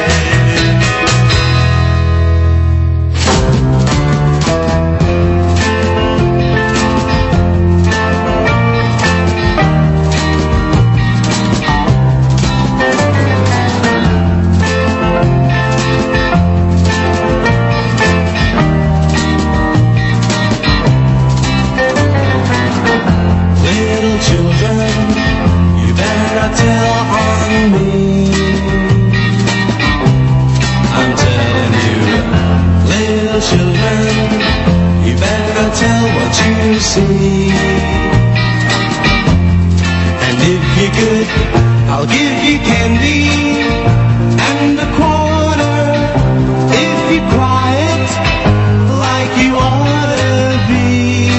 Tell on me, I'm telling you, little children, you better tell what you see. And if you're good, I'll give you candy and a quarter. If you're quiet, like you ought to be,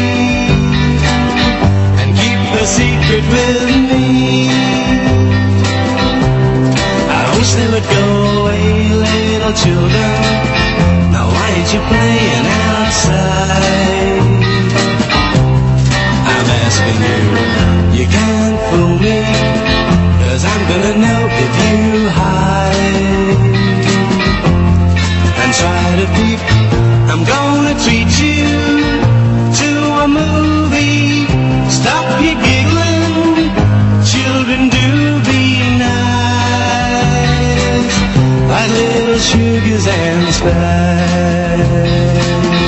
and keep the secret with me. Wish they would go away, little children. Now why ain't you playing outside? I'm asking you, you can't fool me, 'cause I'm gonna know if you hide and try to peep. I'm gonna treat you to a movie. Stop your giggling, children, do be nice, like little sugars and spice.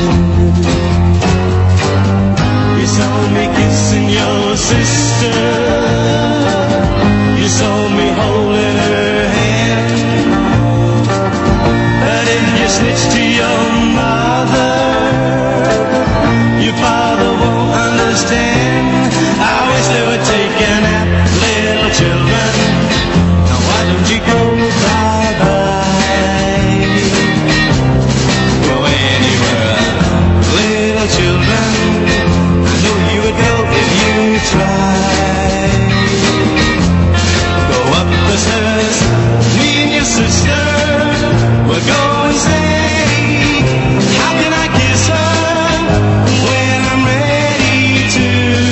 You saw me kissing your sister, you saw me holding her hand, but if you snitch to your mother, your father won't understand. I wish they would take a nap, little children. Now why don't you go bye-bye? Go anywhere, little children. I know you would go if you tried. Go up the stairs, me and your sister will go and say, how can I kiss her when I'm ready to?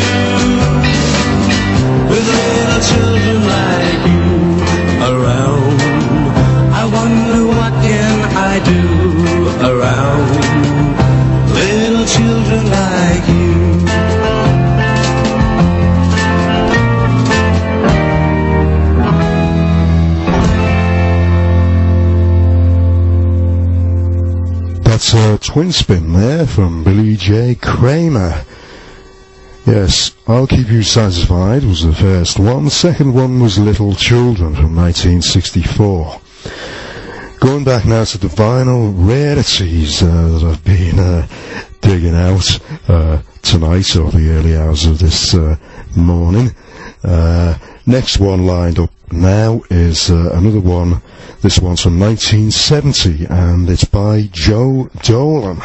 With little children like you around, I wonder what can I do around little children like you. That's a twin spin there from Billy J. Kramer. Yes, I'll Keep You Satisfied was the first one. The second one was Little Children from nineteen sixty-four. Going back now to the vinyl rarities uh, that I've been uh, digging out uh, tonight, or the early hours of this uh, morning. Uh, next one lined up now is uh, another one. This one's from nineteen seventy, and it's by Joe Dolan.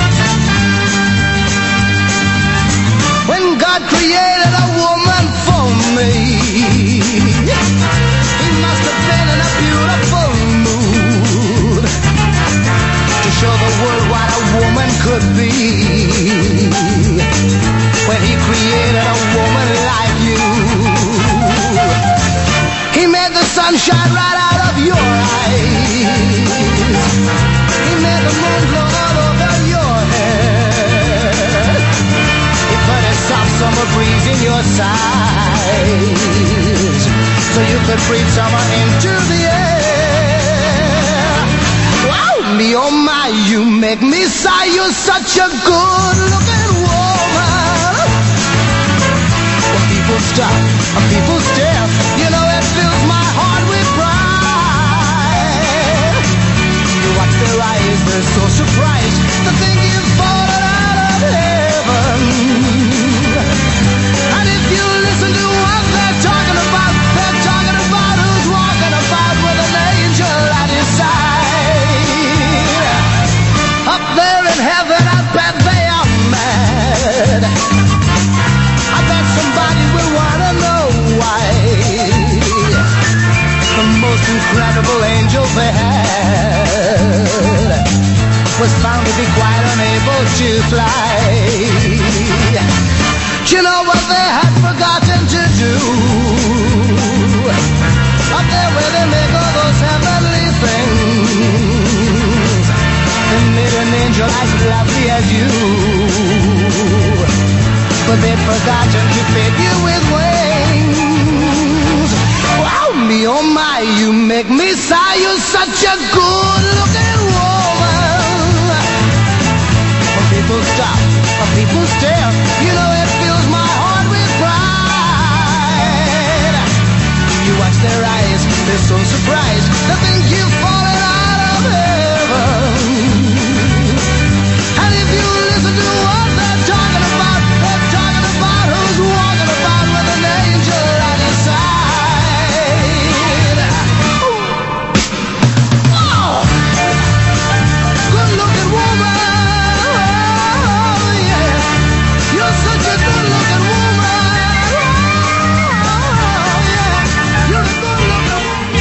When God created a woman for sunshine right out of your eyes. He made the moon glow all over your hair. He put a soft summer breeze in your sighs, so you could breathe summer into the air. Wow, me oh my, you make me sigh. You're such a good-looking woman. When people stop and people stare, you know it fills my heart with pride. You watch their eyes, they're so surprised to think you've fallen out of heaven. And if you listen to what they're talking about, they're talking about who's walking about with an angel at his side. Up there in heaven, I bet they are mad. I bet somebody will wanna know why the most incredible angel they had was found to be quite unable to fly. Do you know what they had forgotten to do? Up there where they make all those heavenly things, they made an angel as lovely as you, but they've forgotten to fit you with wings. Wow, me oh my, you make me sigh. You're such a good-looking woman. When people stop, when people stare, you know it fills my heart with pride. You watch their eyes, they're so surprised to think you've fallen out of heaven. And if you listen to what they're talking about, they're talking about who's walking about with an angel at his side. Oh, good-looking woman. Oh, yeah. You're such a good-looking woman. Oh, yeah. You're a good-looking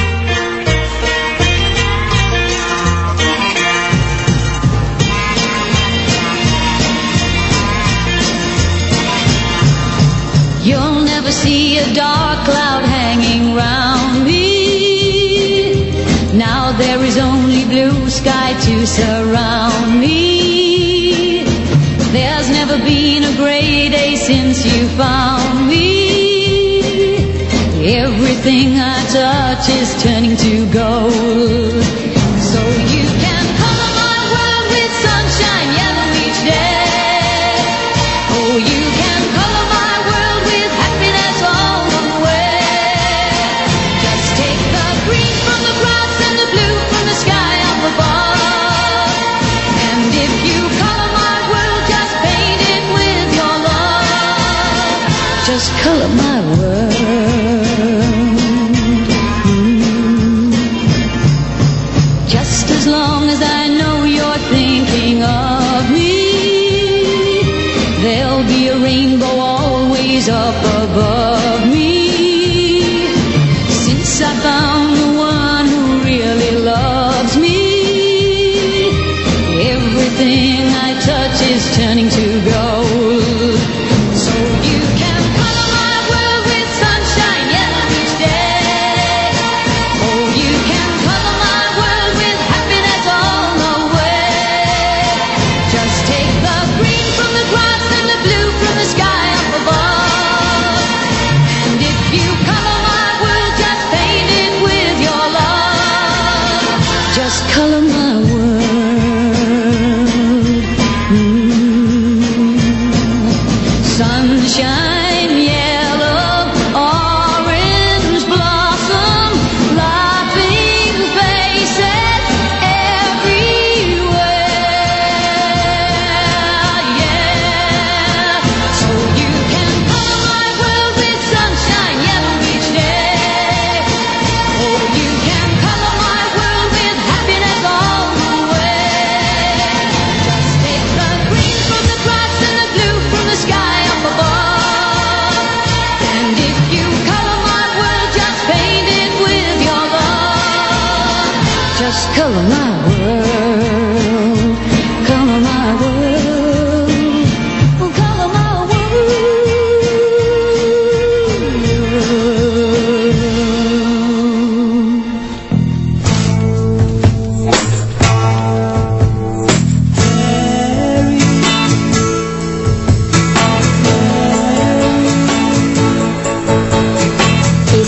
You'll never see a dark cloud hanging round me. Now there is only blue sky to surround me. There's never been a gray day since you found me. Everything I touch is turning to gold. So you can color my world with sunshine yellow each day. Oh, you can color my world with happiness all the way. Just take the green from the grass and the blue from the sky up above. And if you color my world, just paint it with your love. Just color my world. Mm.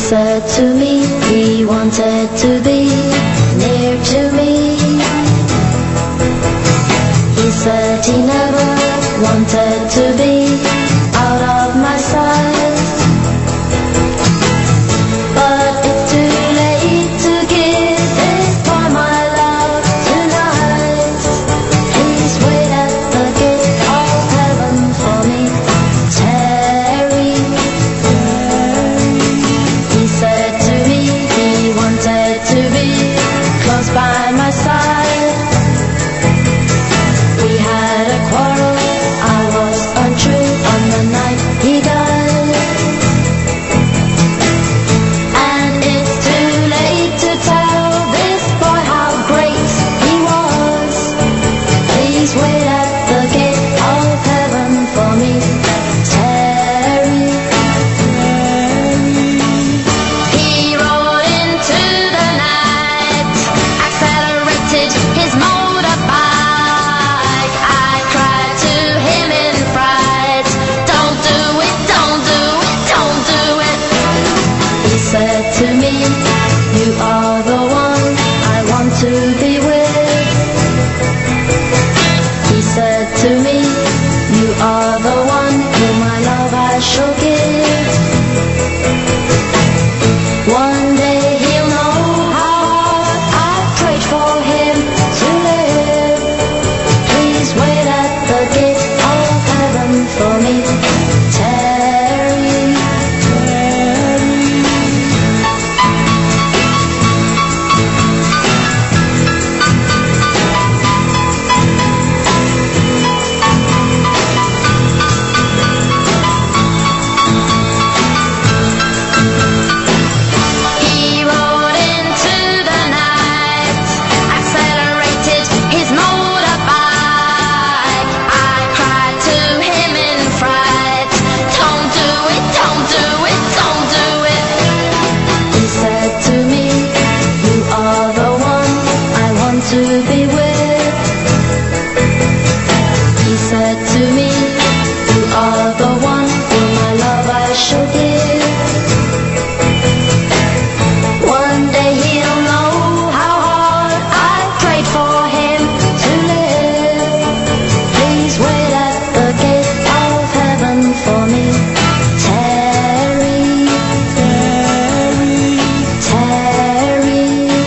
said to me he wanted to be near to me. He said he never wanted to be out of my sight. But it's too late to give this boy my love tonight. Please wait at the gate of heaven for me, Terry. He said to me he wanted to be close by my side. We had a quarrel, I was untrue on the night he died. And it's too late to tell this boy how great he was. Please wait at the gate of heaven for me, Terry. He rode into the night, accelerated his motorbike. I cried to him in fright, don't do it, don't do it, don't do it. He said to me, you are the one I want to be with. He said to me, you are the one whom my love I shall give. One day he'll know how hard I prayed for him to live. Please wait at the gate of heaven for me, Terry. He rode into the night, accelerated his motorbike. I cried to him in fright, don't do it, don't do it, don't do it. He said to me, you are the one I want to be with. He said to me, you are the one whom my love I shall give. One day he'll know how hard I prayed for him to live. Please wait at the gate of heaven for me, Terry. Terry.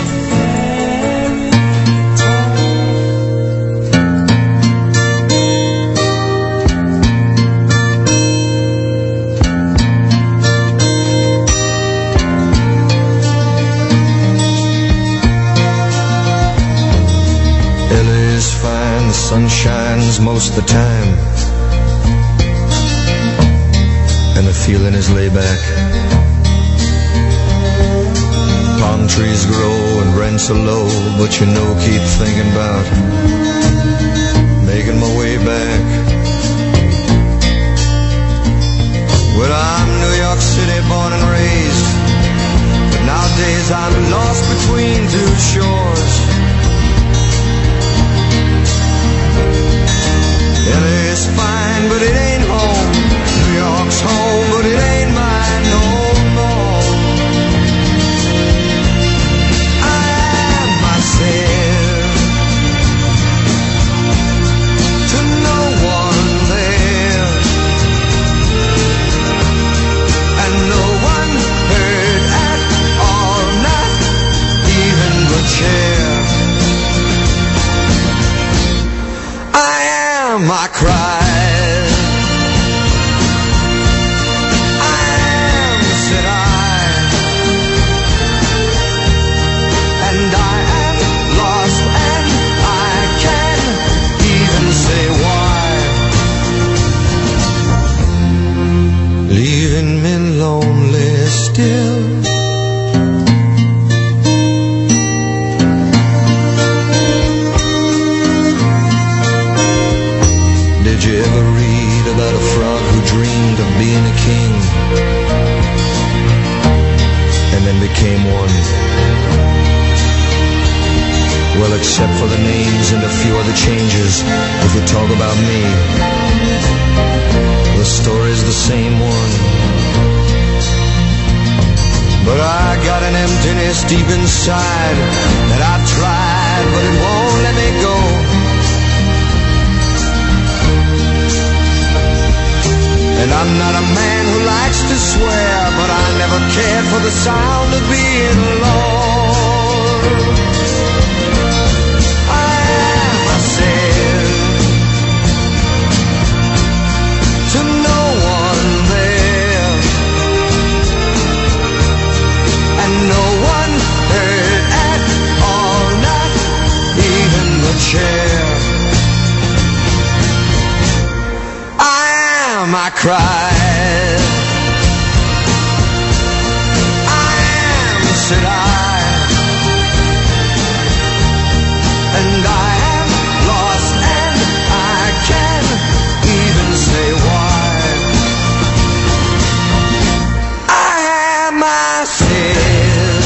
L A is fine, the sun shines most of the time, and the feeling is laid back. Palm trees grow and rents are low, but you know, keep thinking about making my way back. Well, I'm New York City born and raised, but nowadays I'm lost between two shores. L A is fine, but it ain't home. New York's home, but it ain't mine no more. I am myself to no one there, and no one heard at all, not even the chair. I am, I cried. I am, said I, and I am lost, and I can't even say why. Leaving me lonely still. Did you ever read about a frog who dreamed of being a king and then became one? Well, except for the names and a few other changes, if we talk about me, the story's the same one. But I got an emptiness deep inside that I've tried, but it won't let me go. And I'm not a man who likes to swear, but I never cared for the sound of being alone. I am, I said, to no one there, and no one heard at all, not even the chair. I am, I cried. I am, said I, and I am lost, and I can't even say why. I am, I said,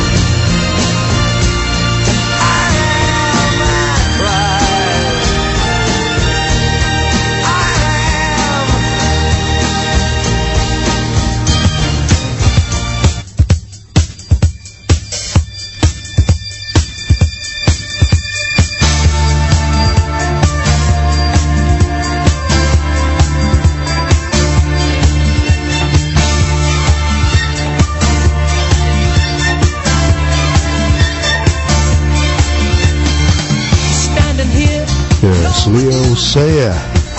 I am, I cried. I am. Yes, Leo Sayer.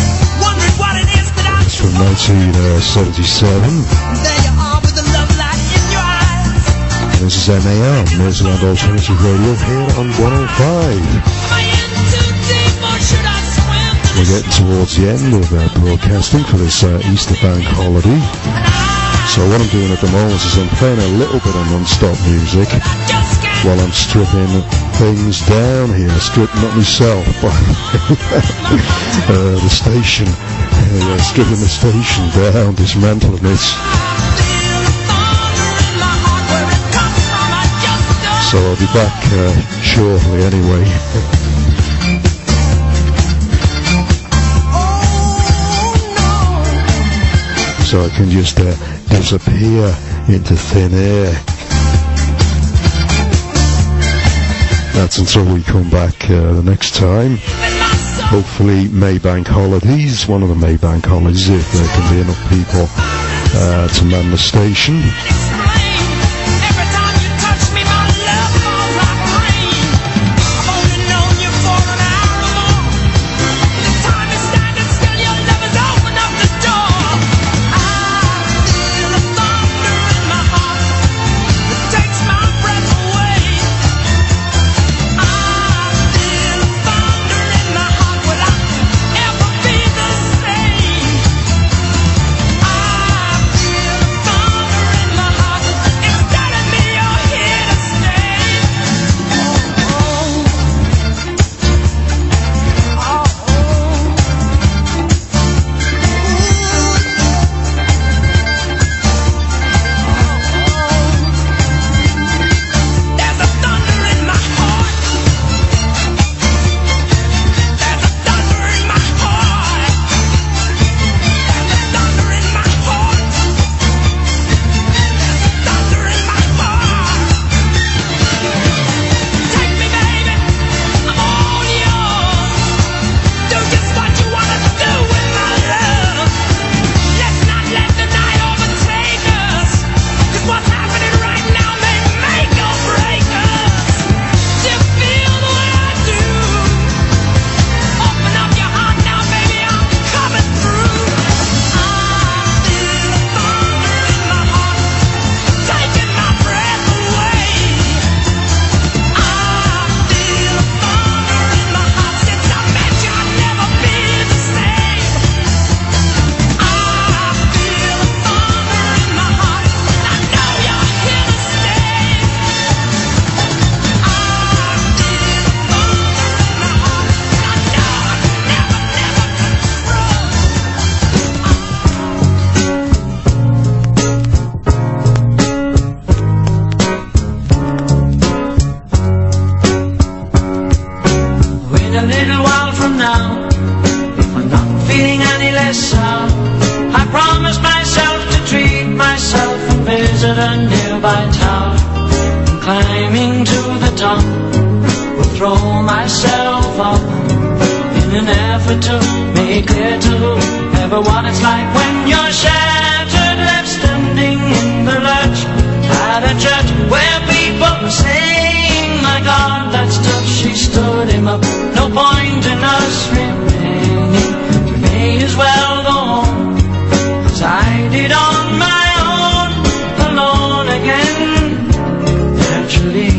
It's from nineteen seventy-seven. And this is M A R, Merseyland Alternative Radio, here on one oh five. We're getting towards the end of uh, broadcasting for this uh, Easter bank holiday. So what I'm doing at the moment is I'm playing a little bit of non-stop music while I'm stripping things down here. Strip, not myself, but uh, the station. Uh, stripping the station down, dismantling it. So I'll be back uh, shortly anyway. So I can just uh, disappear into thin air. That's until we come back uh, the next time. Hopefully Maybank holidays, one of the Maybank holidays, if there can be enough people uh, to man the station. I my tower, and climbing to the top, will throw myself up in an effort to make clear to whoever what it's like when you're shattered, left standing in the lurch at a church where people were saying, my God, that stuff, she stood him up. No point in us remaining, we may as well go home, as I did on my own, alone again, naturally.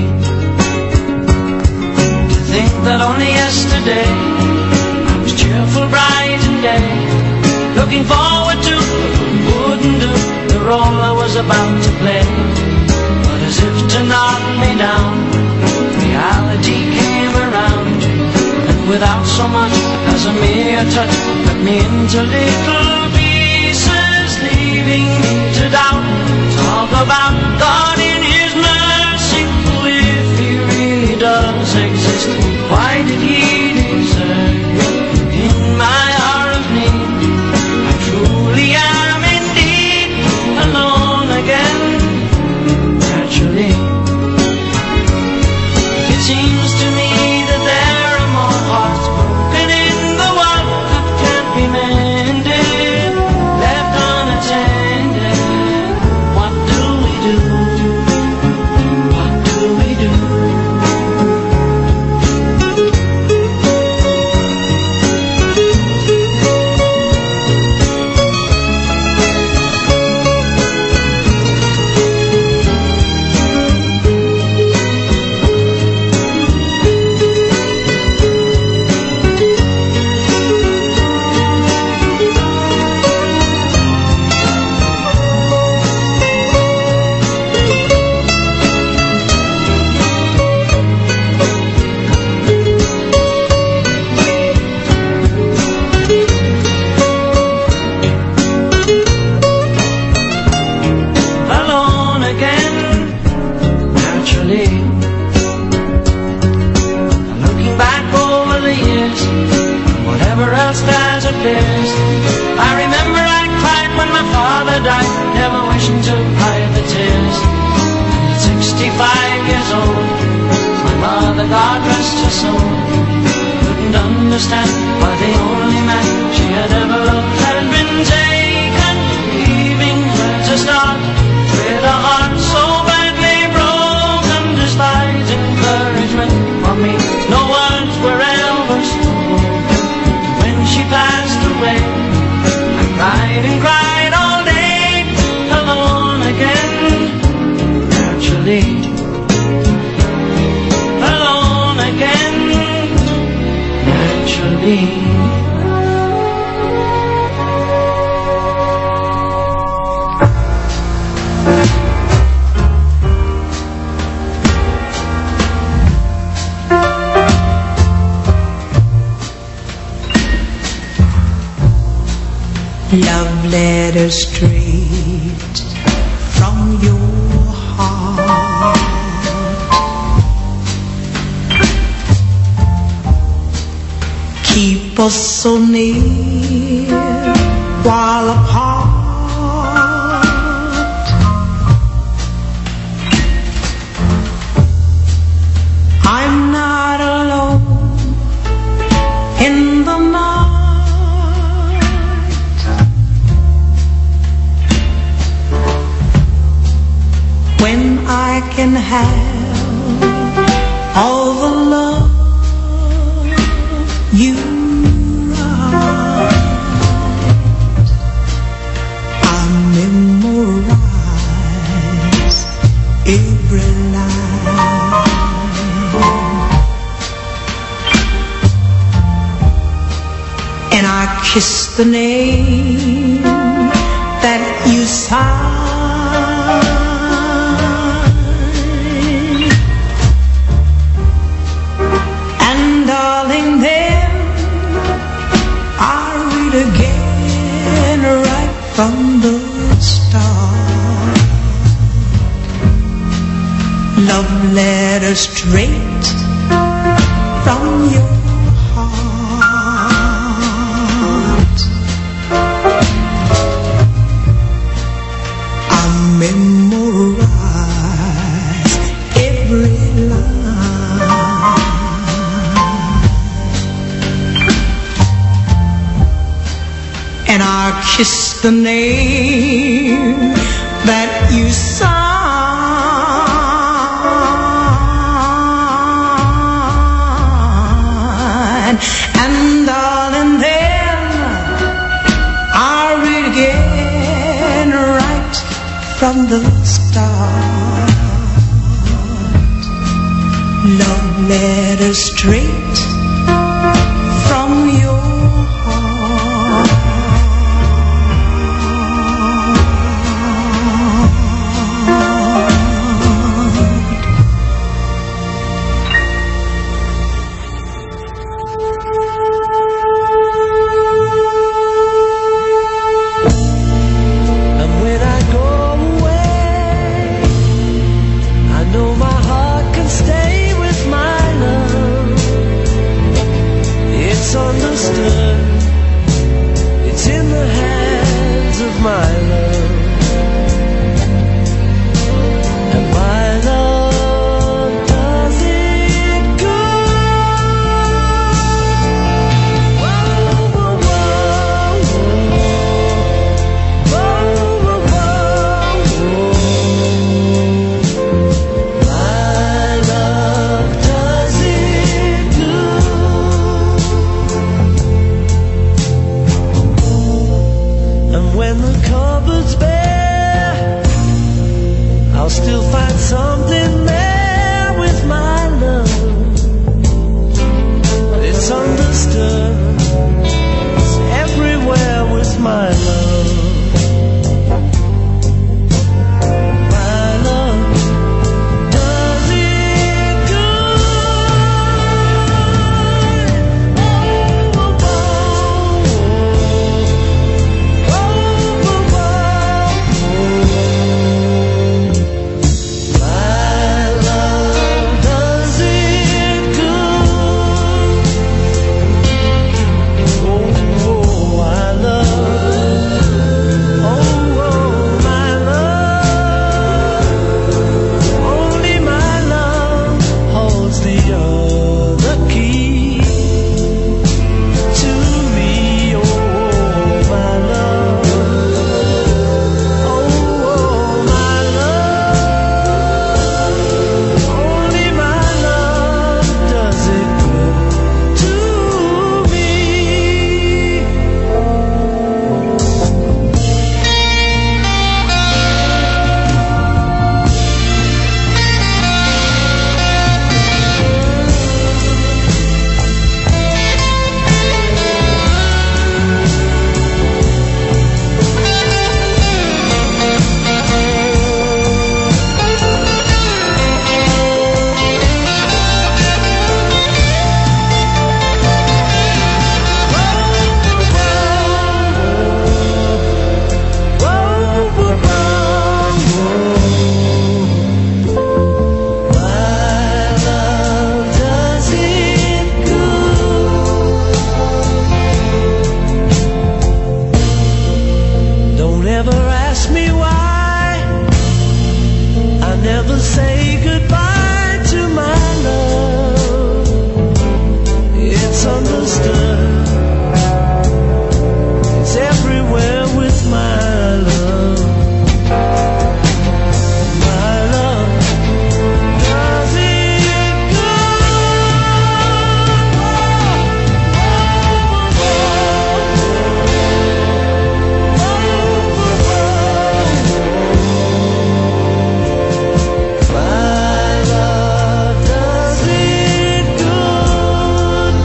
To think that only yesterday I was cheerful, bright and gay, looking forward to what wouldn't do the role I was about to play. But as if to knock me down, reality came around, and without so much as a mere touch, cut me into little pieces, leaving me to doubt. Talk about God in His mercy, if He really does exist, why did He desert me in my hour of need? I truly am indeed alone again, naturally. It seems to me that there are more hearts broken in the world that can't be mended, left unattended. What do we do? What do we do? Alone again, naturally. And looking back over the years, whatever else that appears, I remember I cried when my father died, never wishing to hide the tears. And at sixty-five years old, my mother, God rest her soul, couldn't understand why the only man she had ever loved had been taken, leaving her to start with a heart so badly broken. Despite encouragement from me, no words were ever spoken. When she passed away, I cried and cried all day, alone again, naturally. Alone again, naturally. Love letters straight from your heart, keep us so near while apart. I'm not alone in the night, when I can have all the love you write. I memorize every line, and I kiss the name that you sign. From the start, love letter straight from your heart. I memorize the name that you sign. And darling, then I'll read again right from the start. Love letter straight from your heart. And when I go away, I know my heart can stay with my love. It's understood, it's in the hands of my love. And my love does it good. Whoa, whoa, whoa, whoa, whoa, whoa, whoa. My love does it good. And when the cupboard's bare, I'll still find something there with my love. It's understood, it's everywhere with my love. My love does it good. Oh, oh, oh, oh, oh, oh. My love does it good. Oh, oh, I love. Oh, oh, my love. Only my love holds the other key to me. Oh, my love. Oh, my love. Only my love does it good to me. My love does it good. Don't ever ask me why I never say goodbye to my love. It's understood, it's everywhere with my love. My love does it good. My love does it good.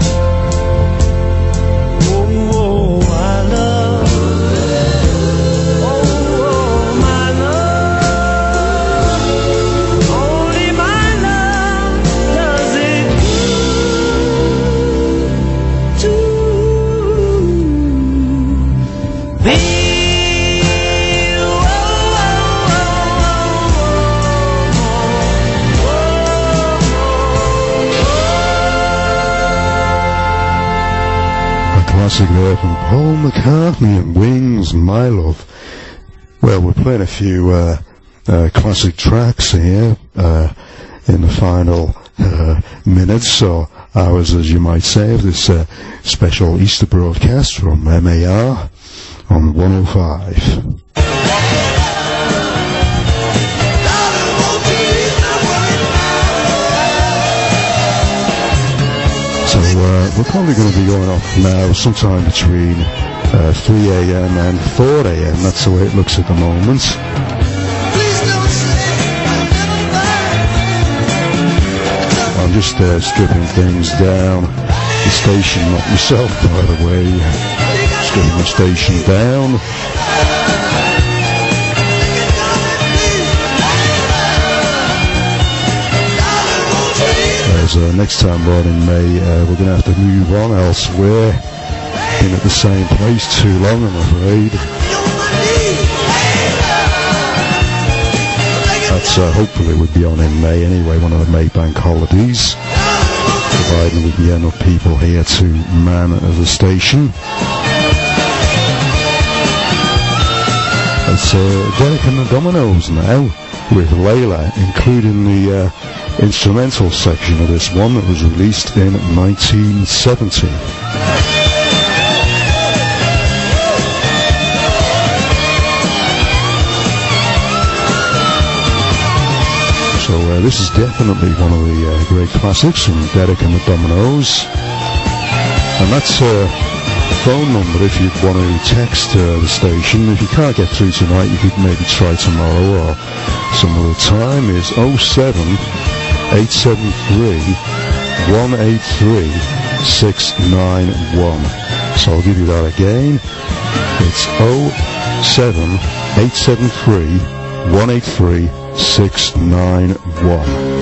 Oh, oh, I love. Oh, oh, my love. Only my love does it good to me. A classic there from Paul McCartney and Wings, My Love. Well, we're playing a few uh, uh, classic tracks here uh, in the final uh, minutes or hours, as you might say, of this uh, special Easter broadcast from M A R. on one oh five. So uh, we're probably going to be going off now sometime between uh, three a.m. and four a.m. That's the way it looks at the moment. I'm just uh, stripping things down. The station, not myself, by the way. Stripping the station down. As uh, next time on in May, uh, we're going to have to move on elsewhere. Been at the same place too long, I'm afraid. That's uh, hopefully would be on in May anyway, one of the May bank holidays, providing we can get enough people here to man the station. It's uh, Derek and the Dominoes now, with Layla, including the uh, instrumental section of this one that was released in nineteen seventy. So uh, this is definitely one of the uh, great classics from Derek and the Dominoes, and that's a uh, phone number if you want to text uh, the station. If you can't get through tonight, you could maybe try tomorrow or some other time. Is oh seven eight seven three one eight three six nine one. So I'll give you that again. It's oh seven eight seven three one eight three six nine one.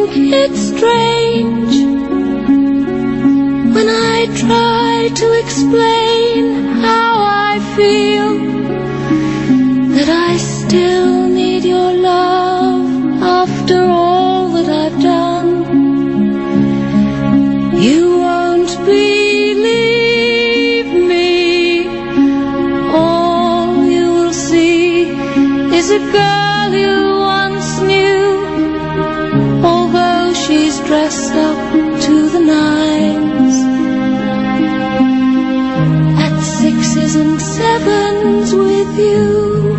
think it's strange when I try to explain how I feel, that I still need your love after all that I've done. You won't believe me. All you will see is a girl you once knew, although she's dressed up to the nines, at sixes and sevens with you.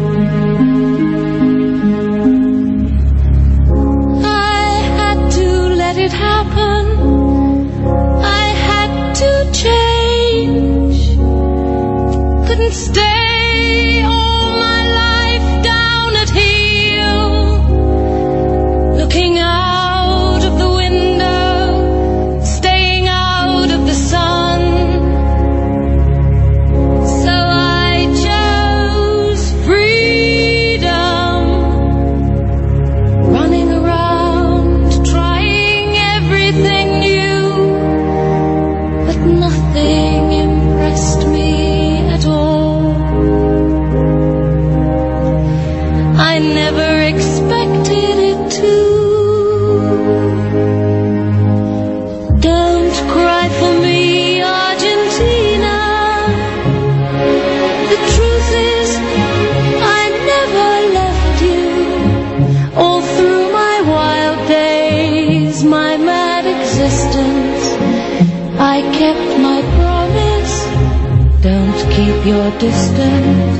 I had to let it happen. I had to change. Couldn't stay all my life down at heel, looking out of the window, staying out of the sun. So I chose freedom, running around, trying everything new, but nothing impressed me at all. I never expected it to. Don't cry for me, Argentina. The truth is, I never left you. All through my wild days, my mad existence, I kept my promise. Don't keep your distance.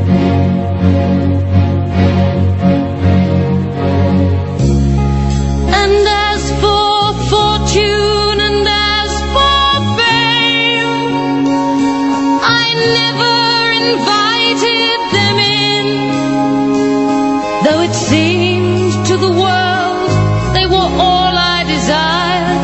And as for fortune and as for fame, I never invited them in, though it seemed to the world they were all I desired.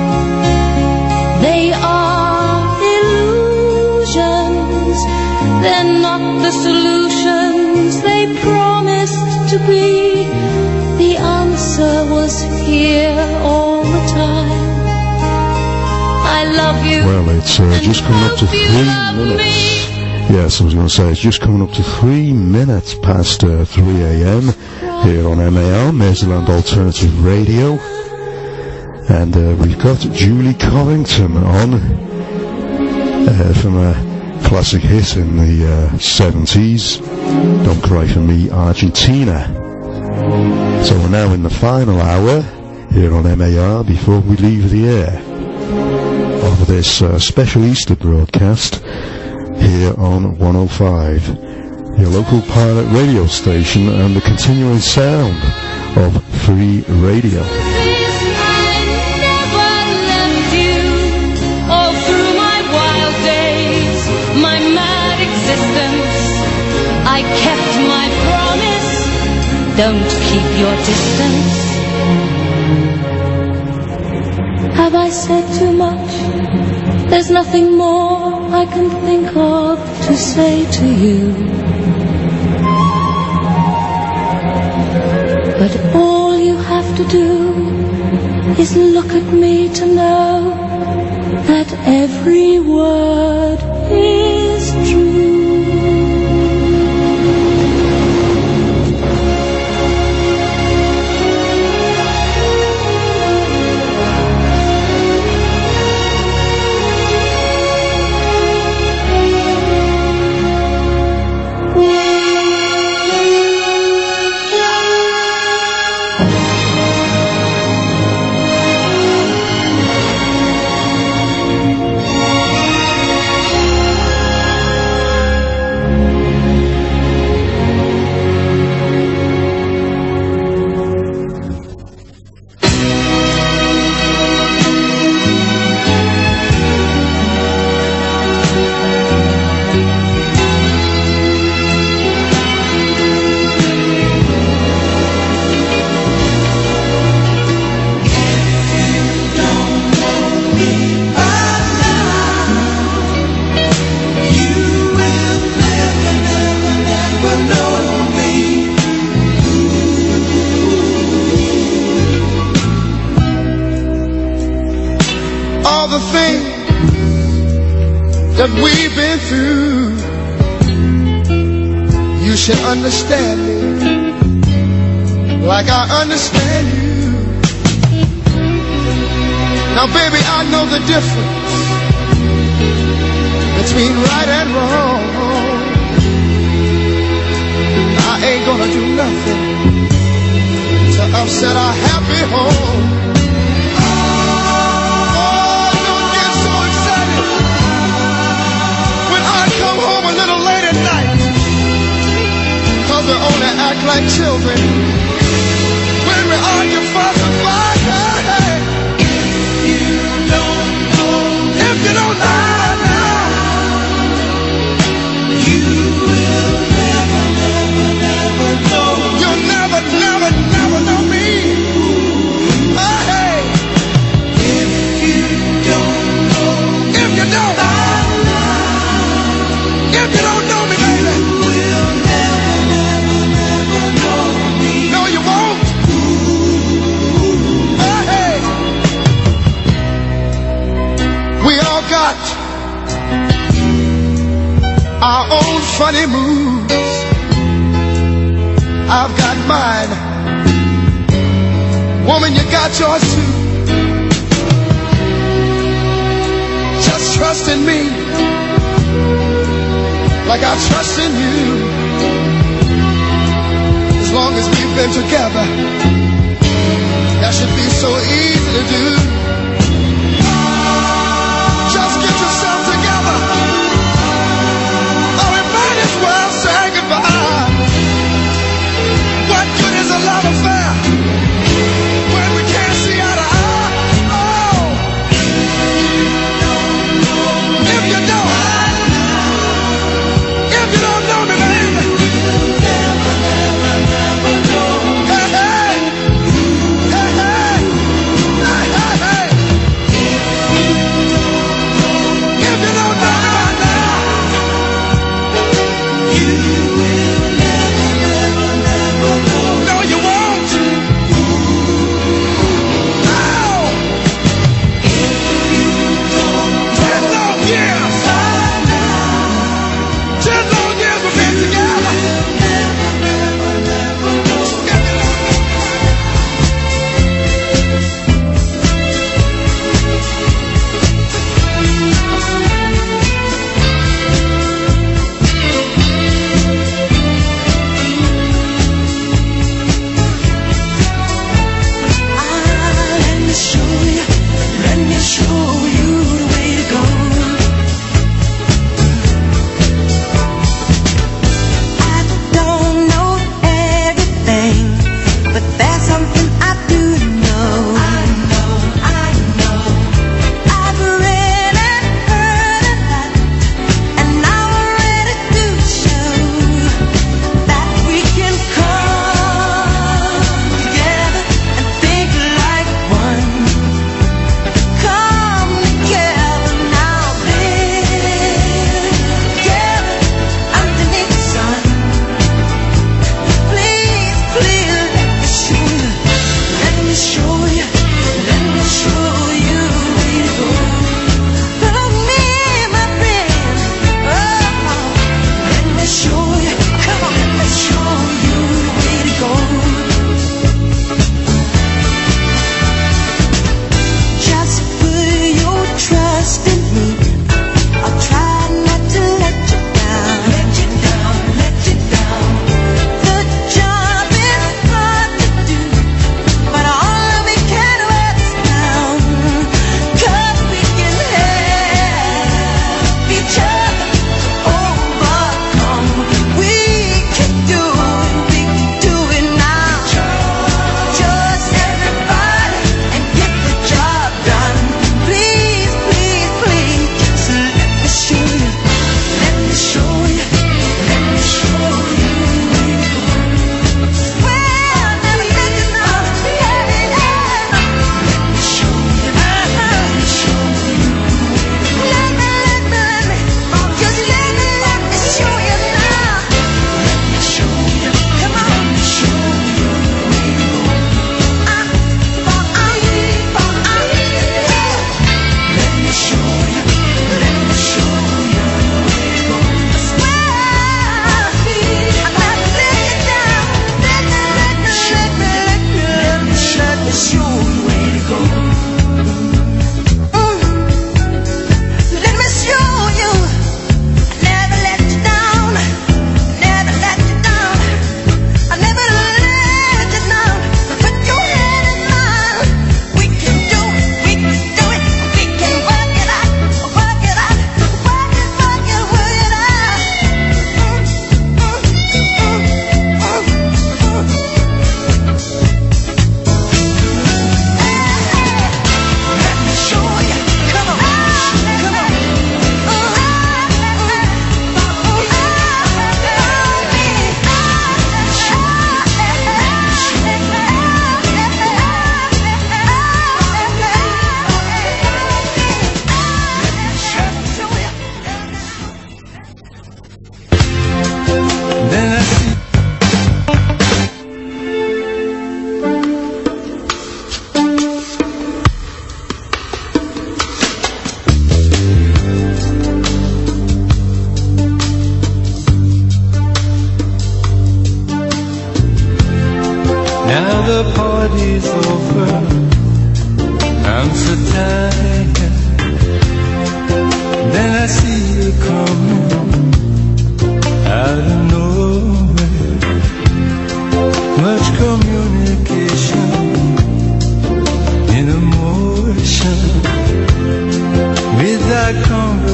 They are illusions, they're not the solutions they promised to be. The answer was here all the time. I love you. Well, it's uh, just coming up to three minutes. Yes, I was going to say, it's just coming up to three minutes past uh, three a.m. here on M A R, Maryland Alternative Radio. And uh, we've got Julie Covington on uh, from a classic hit in the uh, seventies, Don't Cry For Me, Argentina. So we're now in the final hour here on M A R before we leave the air of this uh, special Easter broadcast here on one oh five, your local pirate radio station and the continuing sound of free radio. I kept my promise. Don't keep your distance. Have I said too much? There's nothing more I can think of to say to you. But all you have to do is look at me to know that every word is true. the things that we've been through, you should understand me like I understand you. Now baby, I know the difference between right and wrong. I ain't gonna do nothing to upset our happy home. Oh, don't get so excited when I come home a little late at night, 'cause we only act like children when we argue, fuss, and fight. Hey, hey. If you don't know, if you don't know now, you will never, never, never know. You'll never, never, never know me. Oh, hey. If you don't know, if you don't, if you don't know me, baby, you will never, never, never know me. No, you won't. Oh, hey. We all got our own funny moves. I've got mine. Woman, you got yours too. Just trust in me like I trust in you. As long as we've been together, that should be so easy to do. Just get yourself together, or we might as well say goodbye. What good is a love affair when we can't see eye to eye? Oh, if you don't, if you don't know me, baby, you'll never, never, never know. Hey, hey, hey, hey, hey, hey.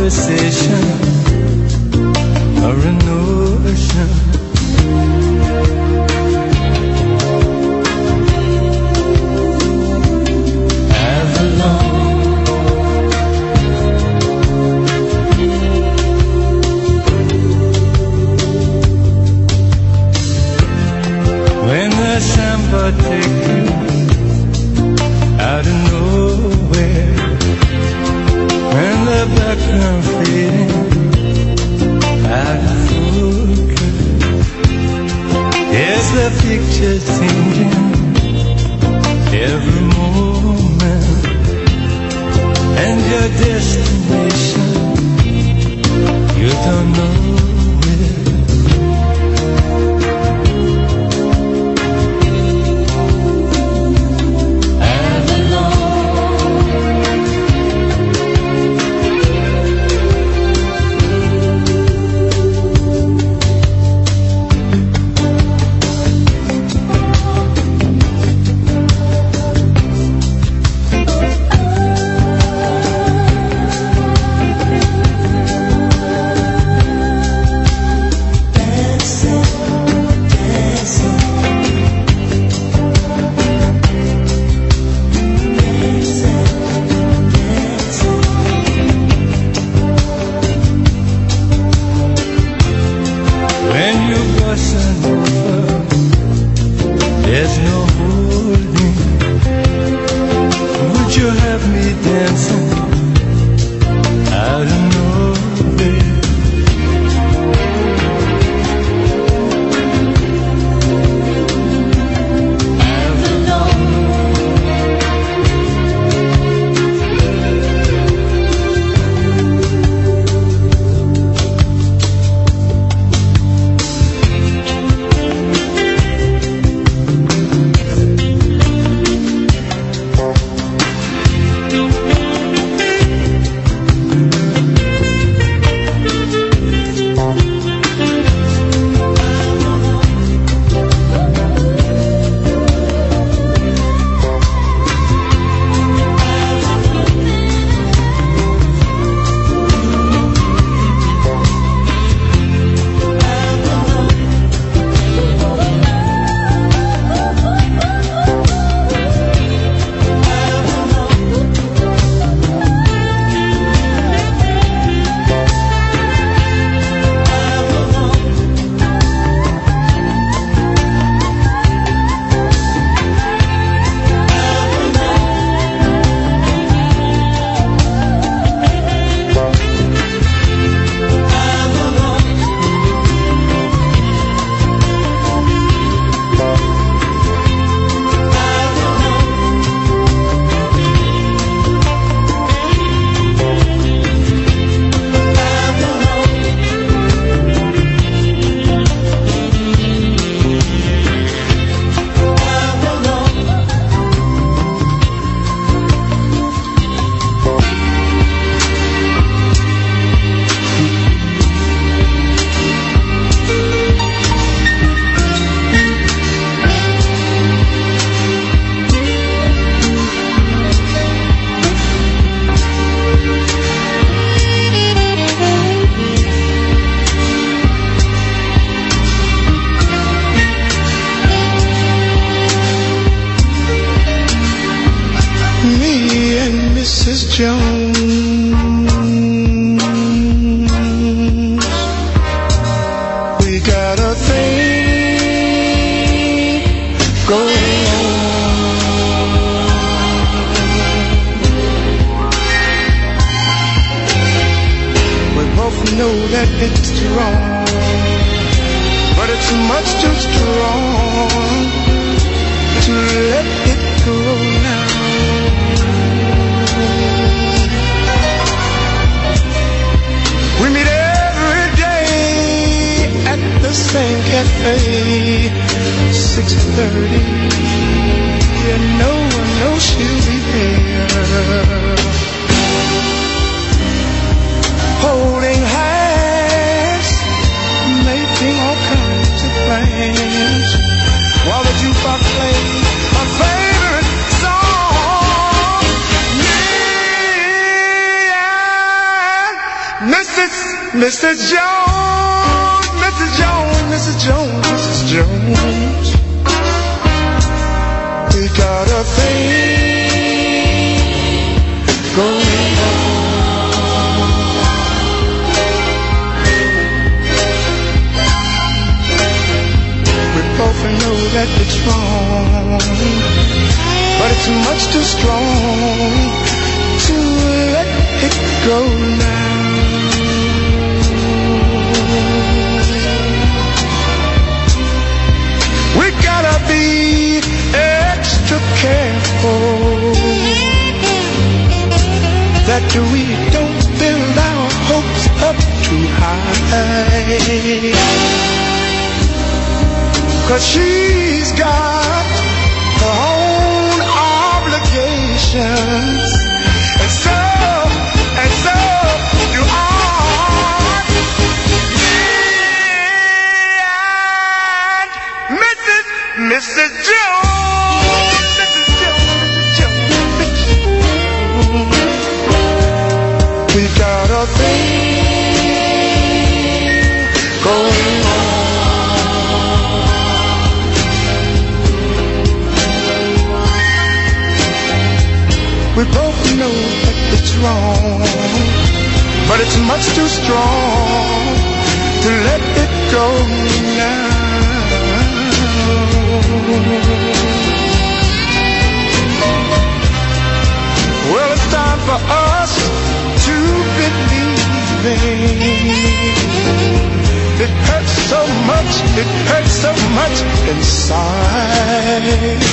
conversation or a notion. When the samba take you out of nowhere, when the background fading out of focus, is the picture changing every moment, and your destination you don't know where. Holding hands, making all kinds of plans. while the jukebox plays my favorite song. Me and Missus Jones, Missus Jones, Missus Jones, Missus Jones. We got a thing going on. We both know that it's wrong, but it's much too strong to let it go now. We gotta be extra careful that we don't build our hopes up too high, 'cause she's got her own obligations, and so, and so do I. Missus Jones, Missus Jones, Missus Jones, Missus Jones. We got a thing going on. We both know that it's wrong, but it's much too strong to let it go now. Well, it's time for us to believe it. It hurts so much, it hurts so much inside.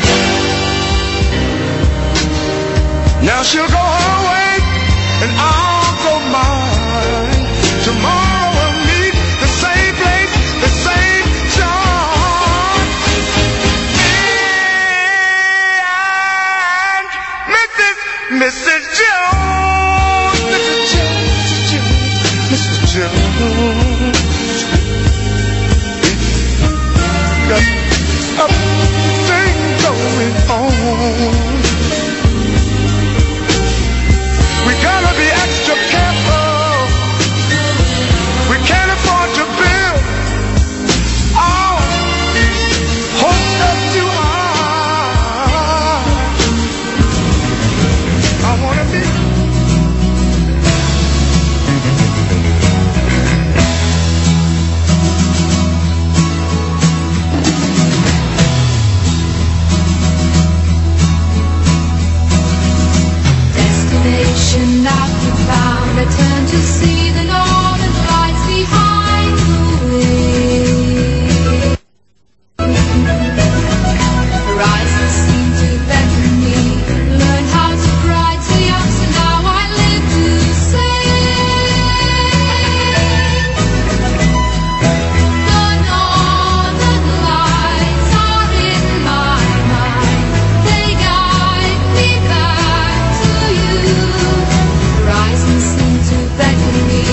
Now she'll go her way and I'll go mine. Tomorrow we'll meet the same place, the same time. Missus Jones, Missus Jones, Missus Jones, got a thing going on. We gotta be extra careful. We can't afford to build our hopes up too high. I wanna be destination not to found. I turn to see the northern lights behind the way. Horizons seem to beckon me. Learn how to cry too young, so now I live to say. The northern lights are in my mind. They guide me back to you. Horizons seem to beckon me.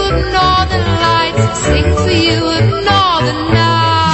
of northern lights, sing for you of northern nights.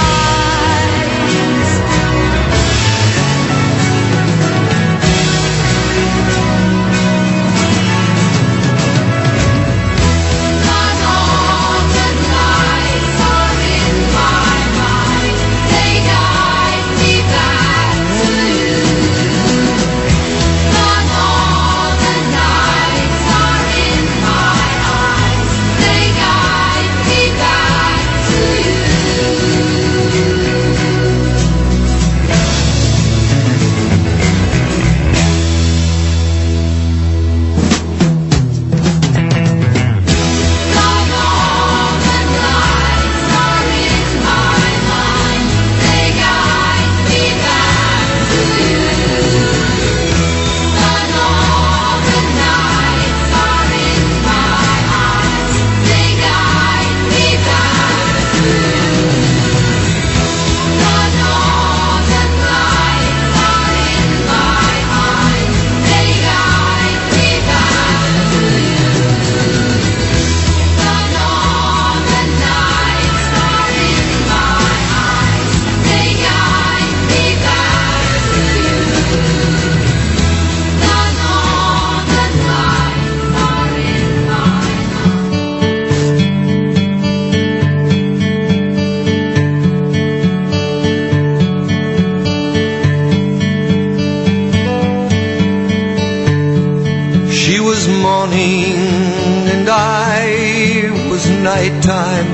Nighttime,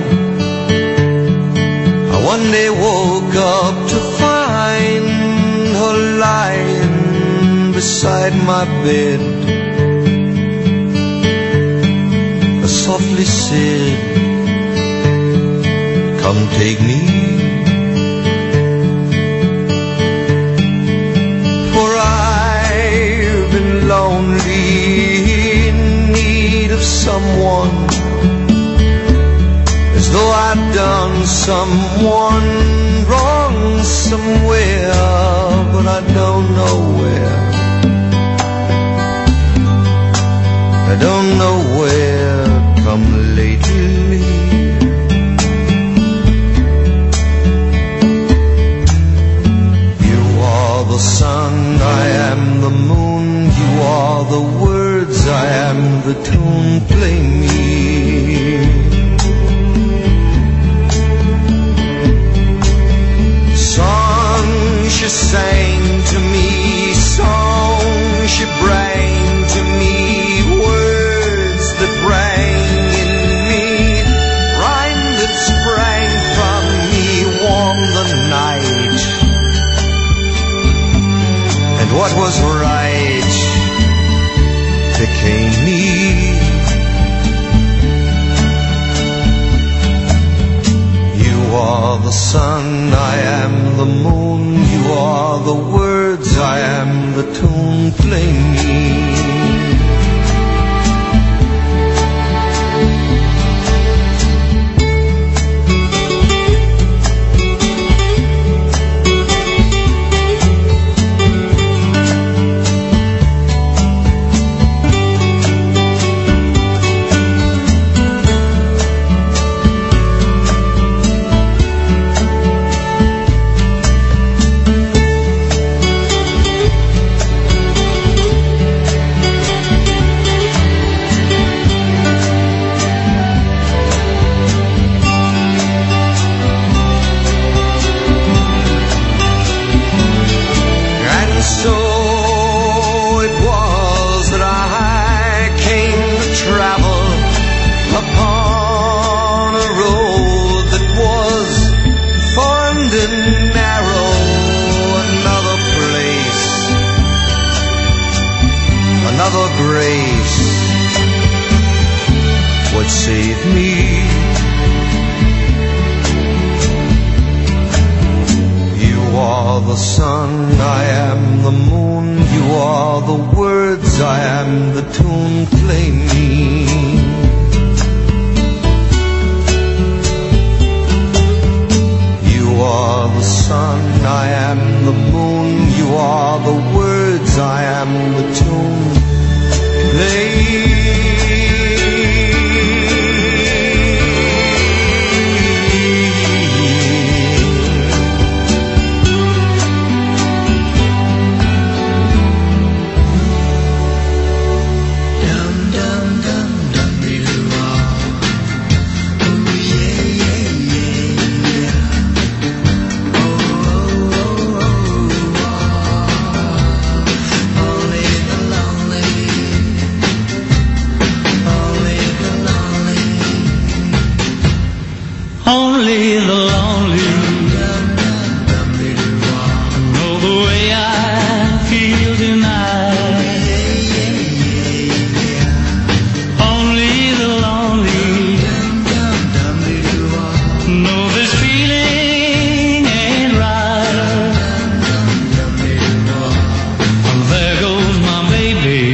I one day woke up to find her lying beside my bed. I softly said, come take me, for I've been lonely, in need of someone, as though I'd done someone wrong somewhere, but I don't know where. I don't know where, come lately. You are the sun, I am the moon. You are the words, I am the tune. Play me. Song she sang to me, song she brought to me, words that rang in me, rhyme that sprang from me, warm the night. And what was right became me. You are the sun, I am the moon. You are the words, I am the tune. Play me. Save me. You are the sun, I am the moon. You are the words, I am the tune. Play me. You are the sun, I am the moon. You are the words, I am the tune. Play. only the lonely know the way I feel tonight. Only the lonely know this feeling ain't right. There goes my baby,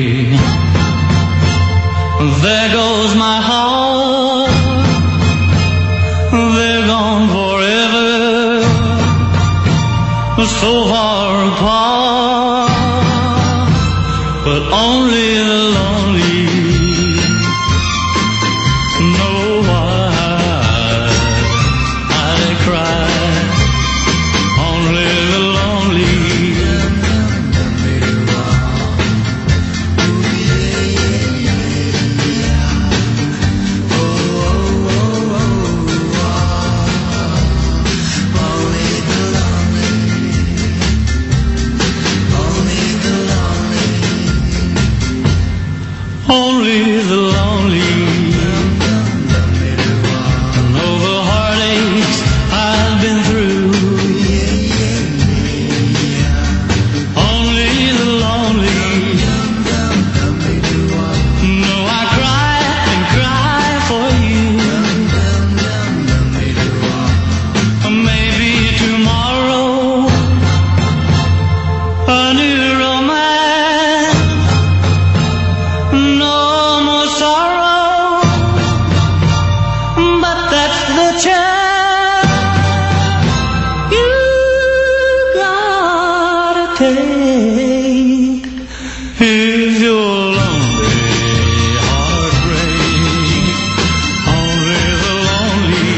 there goes my heart, they're gone forever, so far apart, but only the lonely know why I cry. Only the lonely. Only the lonely know the heartaches I've been through. Only the lonely know I cry and cry for you. Maybe tomorrow a new romance. No more sorrow, but that's the chance you gotta take. If you're lonely, heartbreak, only the lonely.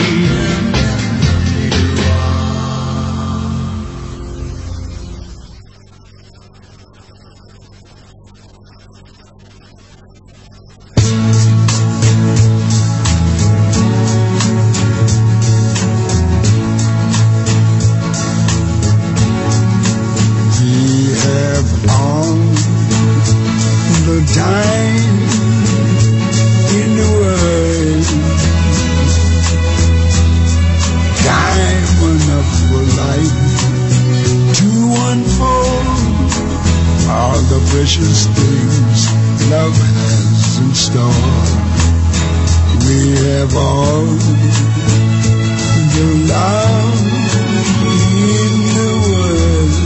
We have all the time in the world, time enough for life to unfold all the precious things love has in store. We have all the love in the world.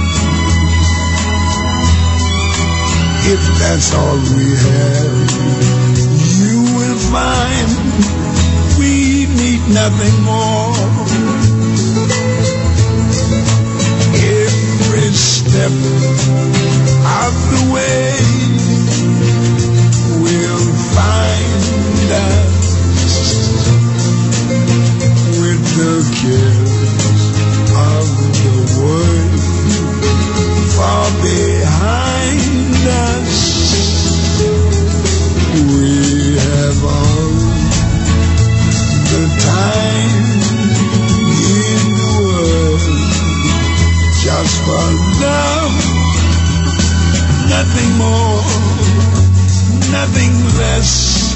If that's all we have, you will find we need nothing more. Every step of the way will find us with the cares of the world far behind us. We have all the time in the world just for love, nothing more, nothing less,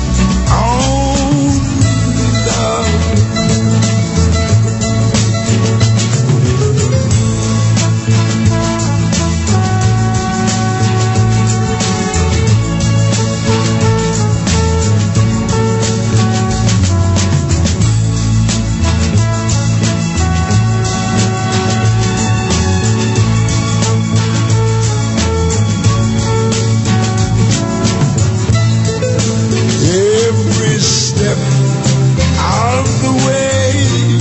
only love. Every step of the way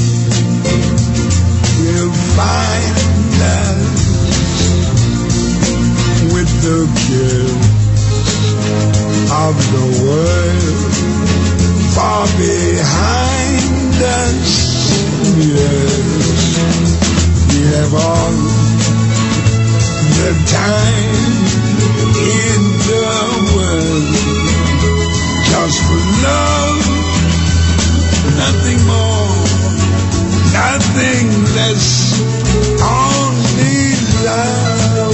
will find us with the cares of the world far behind us. Yes, we have all the time in the world just for love, nothing more, nothing less, only love.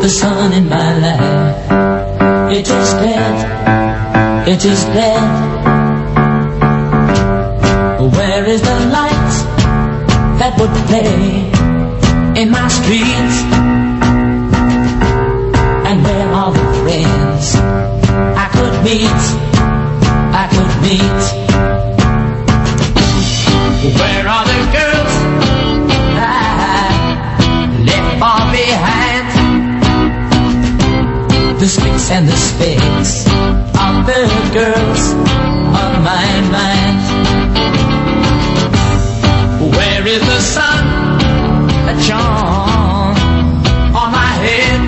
The sun in my life, it is dead, it is dead. Where is the light that would play in my streets? And where are the friends I could meet, I could meet? Where are the girls I left far behind? The sticks and the spades of the girls of my mind. Where is the sun that shone on my head?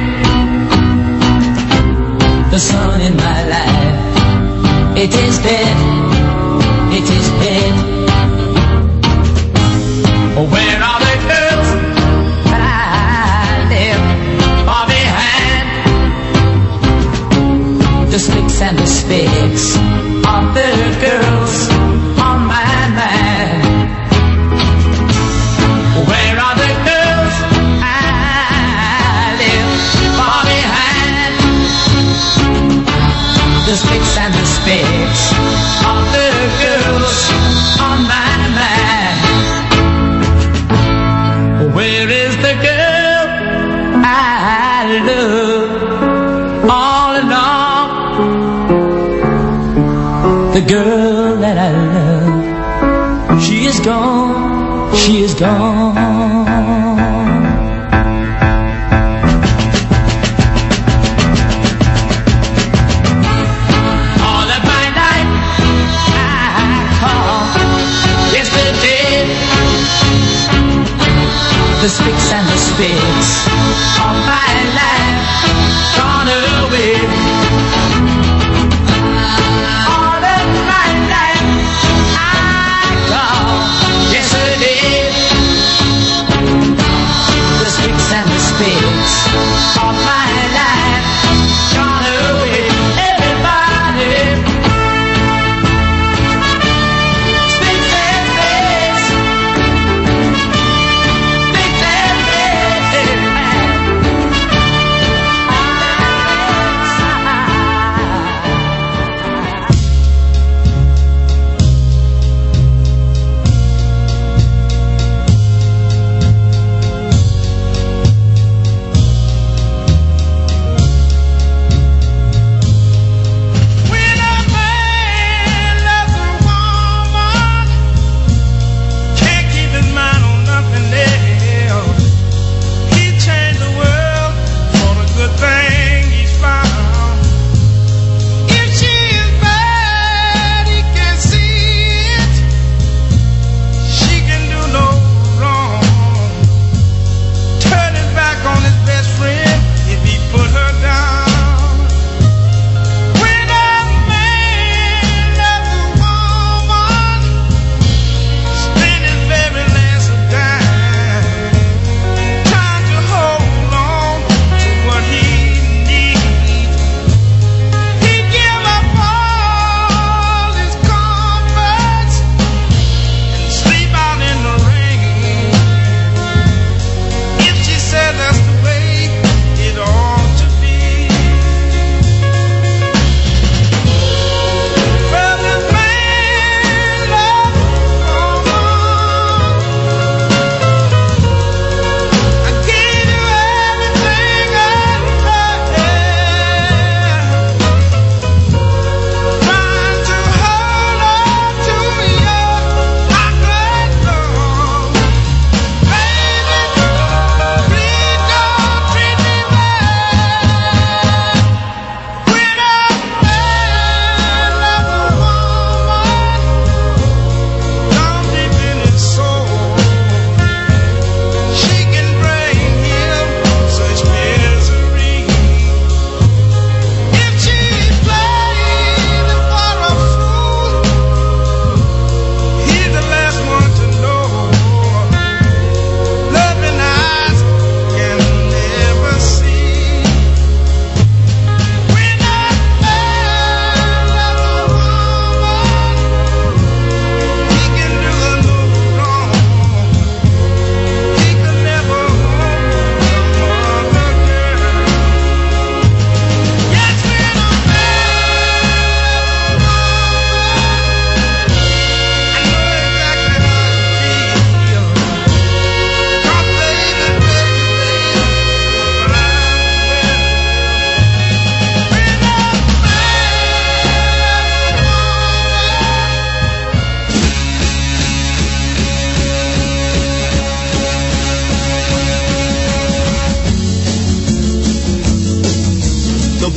The sun in my life, it is dead, it is dead. Where are the girls that I left far behind? The sticks and the spades of the girls on my mind. Where are the girls I left far behind? The sticks and the spades of the girls on my mind. Where is the girl I love all along? The girl that I love, she is gone, she is gone. The sticks and the spades of my life gone away. All of my life I gone yesterday. The sticks and the spades of my life gone away. Everybody. Sticks and spades.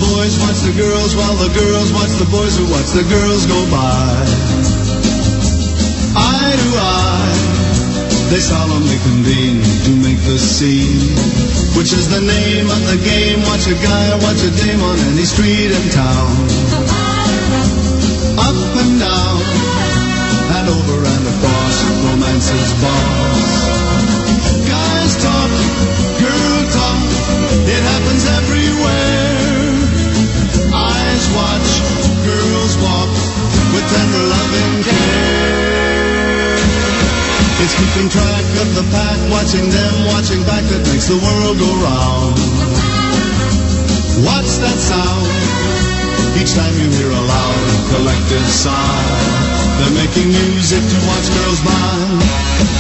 boys watch the girls while the girls watch the boys who watch the girls go by. Eye to eye, they solemnly convene to make the scene, which is the name of the game. Watch a guy or watch a dame on any street in town. Up and down, and over and across romance's bars. Guys talk, girl talk, it happens everywhere. Eyes watch, girls walk with tender loving care. It's keeping track of the pack, watching them, watching back, that makes the world go round. What's that sound? Each time you hear a loud collective sigh, they're making music to watch girls by.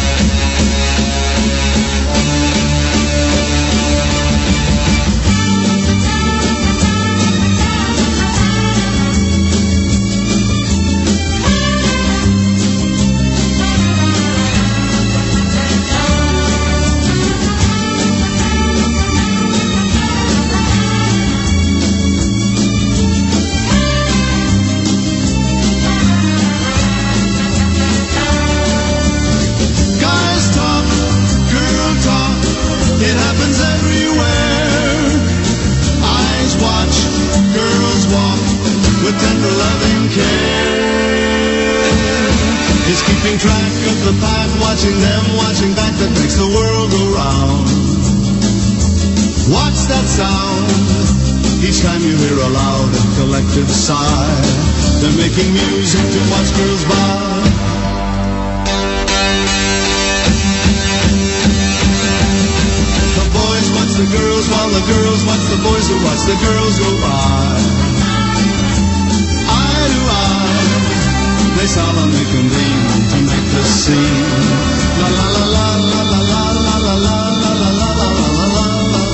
Track of the pack, watching them, watching back, that makes the world go round. What's that sound? Each time you hear a loud and collective sigh, they're making music to watch girls by. The boys watch the girls while the girls watch the boys who watch the girls go by. Eye to eye, they solemnly convene to make the scene. La la la la la la la la la la la la la la la la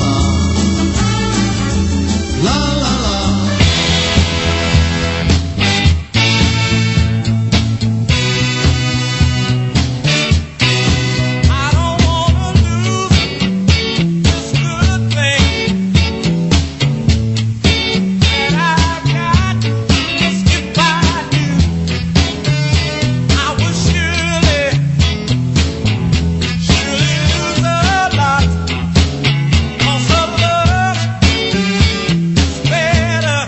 la la la. I don't wanna lose this good thing that I got. Just if I do, I would surely, surely lose a lot. 'Cause of love is better.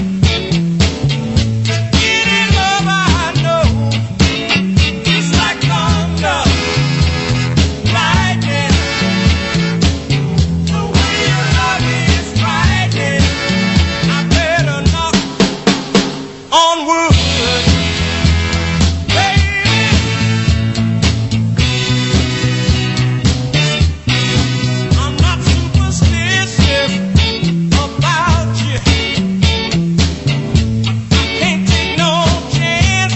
Getting love, I know, it's like thunder, lightning. The way your love is frightening. I better knock on wood, baby. I'm not superstitious about you. I can't take no chance.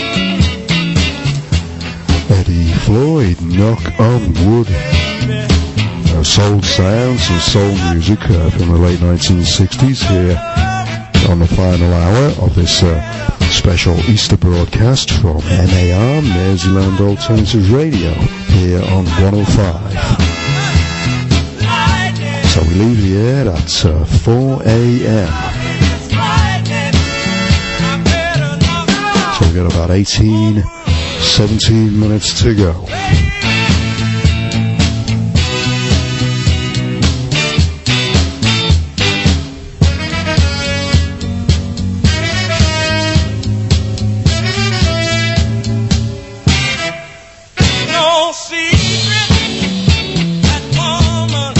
Eddie Floyd, Knock on Wood. Uh, soul sounds and soul music uh, from the late nineteen sixties here on the final hour of this uh, special Easter broadcast from M A R, Merseyland Alternative Radio, here on one oh five. So we leave the air at uh, four a.m. So we've got about eighteen, seventeen minutes to go. No secret, that woman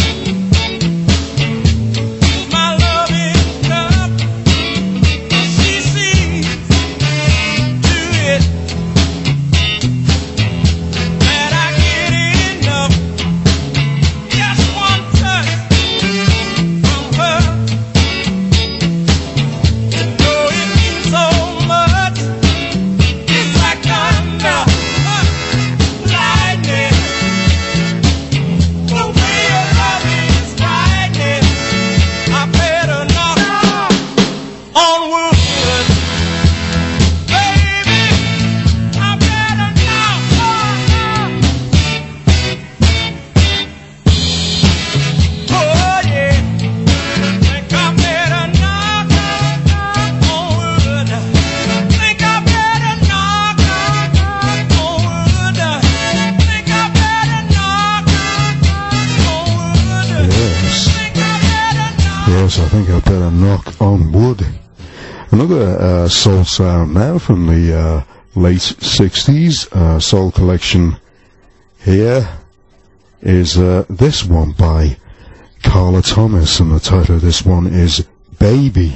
is my loving cup. She sees to it that I get enough. Just one touch from her, you know it means so much. It's like thunder, lightning. because I think I better knock on wood. Another uh, soul sound now from the uh, late sixties uh, soul collection. Here is uh, this one by Carla Thomas, and the title of this one is Baby.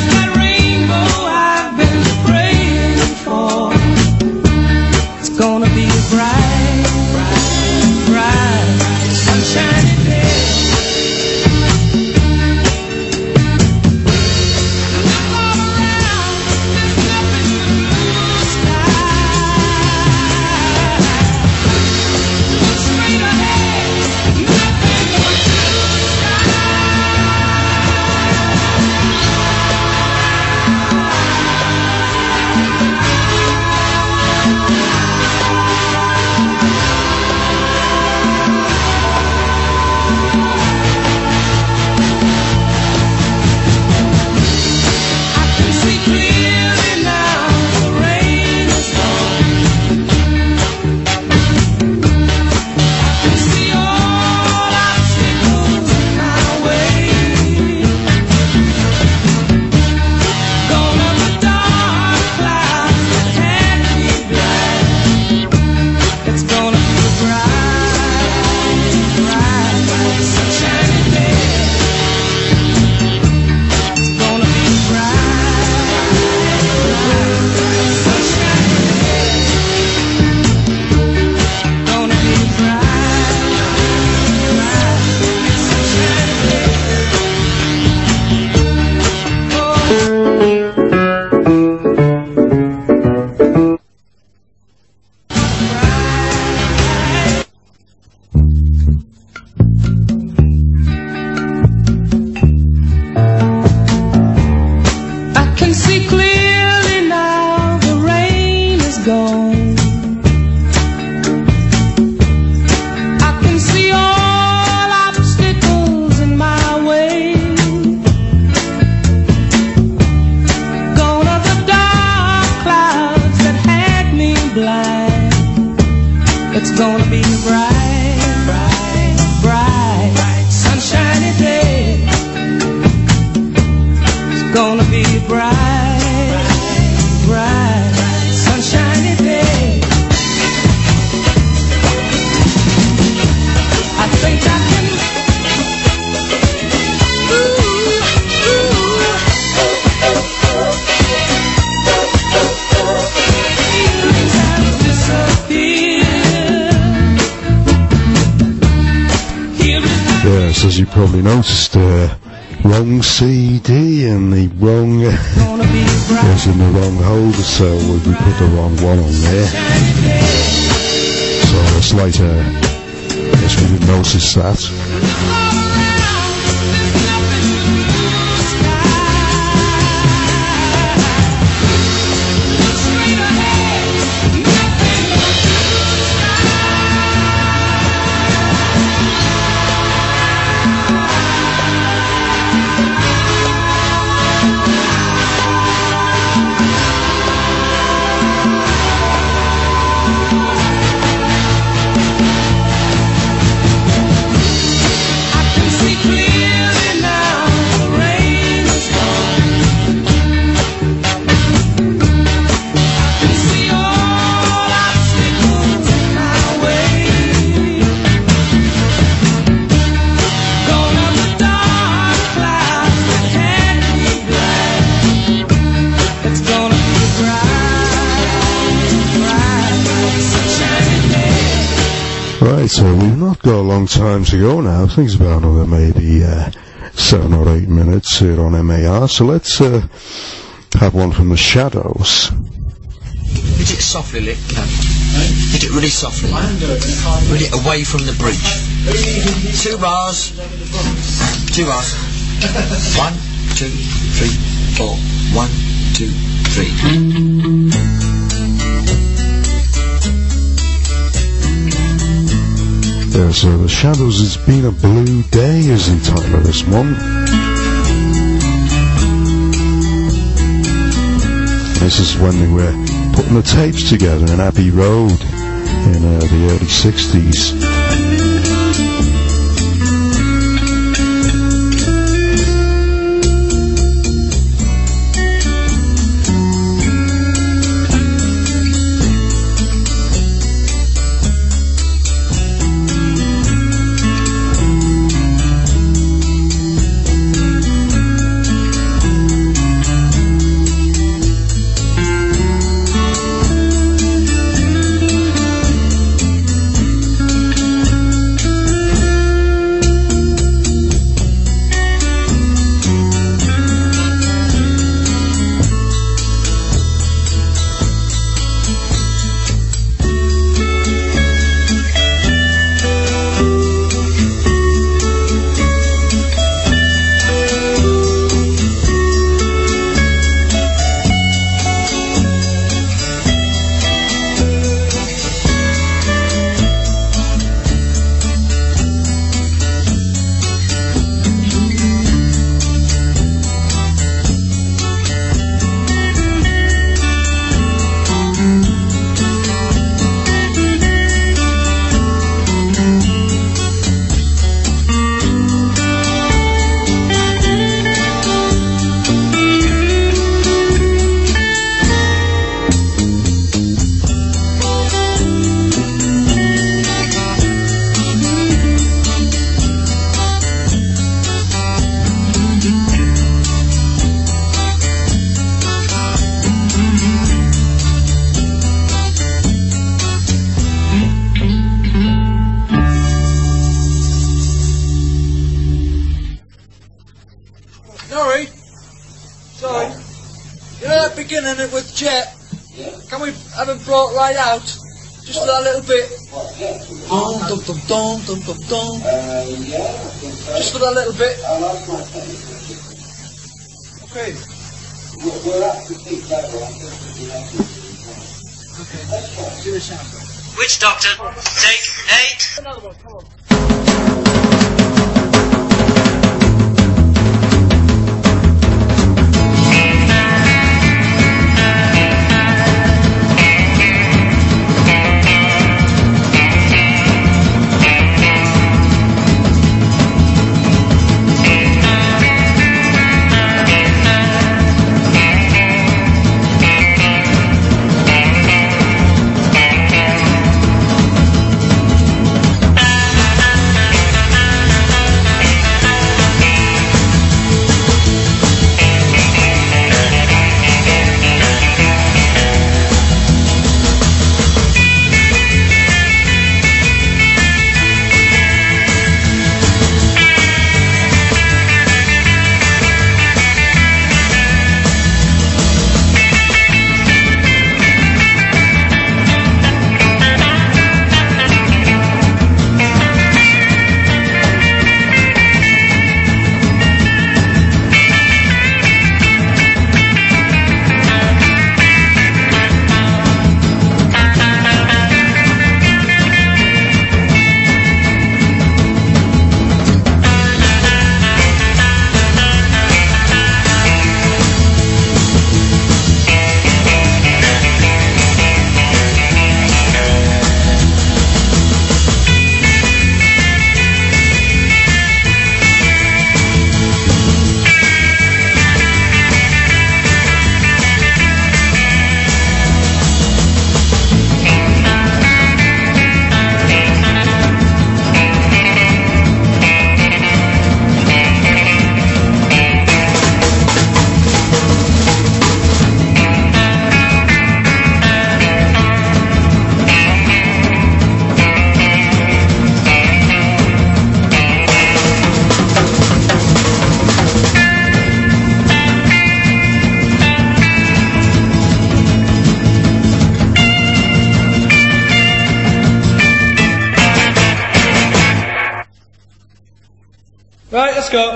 Gonna be course, as you probably noticed, uh, wrong C D and the wrong, uh, was in the wrong holder, so we, we put the wrong one on there. So it's like, uh, I guess we didn't notice that. Right, so we've not got a long time to go now. I think it's about another maybe uh, seven or eight minutes here on M A R. So let's uh, have one from the Shadows. Hit it softly, Lick. Hit it really softly. Hit it away from the bridge. Two bars. Two bars. One, two, three, four. One, two, three. Yeah, so the Shadows, it's been a blue day is the title of this one. This is when they were putting the tapes together in Abbey Road in uh, the early sixties. Beginning it with Jet. Can we have it brought right out? Just that little bit. Dum dum dum dum dum dum dum. Just for that little bit. Okay. We're up to keep that one. Okay. Do the sound. Witch Doctor, take eight. Another one, come on. Thank Right, let's go.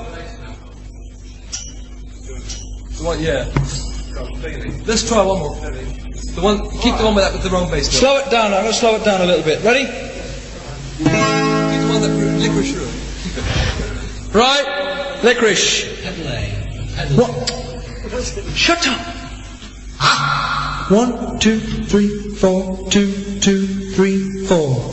The one, yeah. Let's try one more. The one, keep the one with that with the wrong bass. Slow it down. I'm going to slow it down a little bit. Ready? Keep the one that licorice through. Keep it. Right, licorice. What? Shut up. One, two, three, four, two, two, three, four.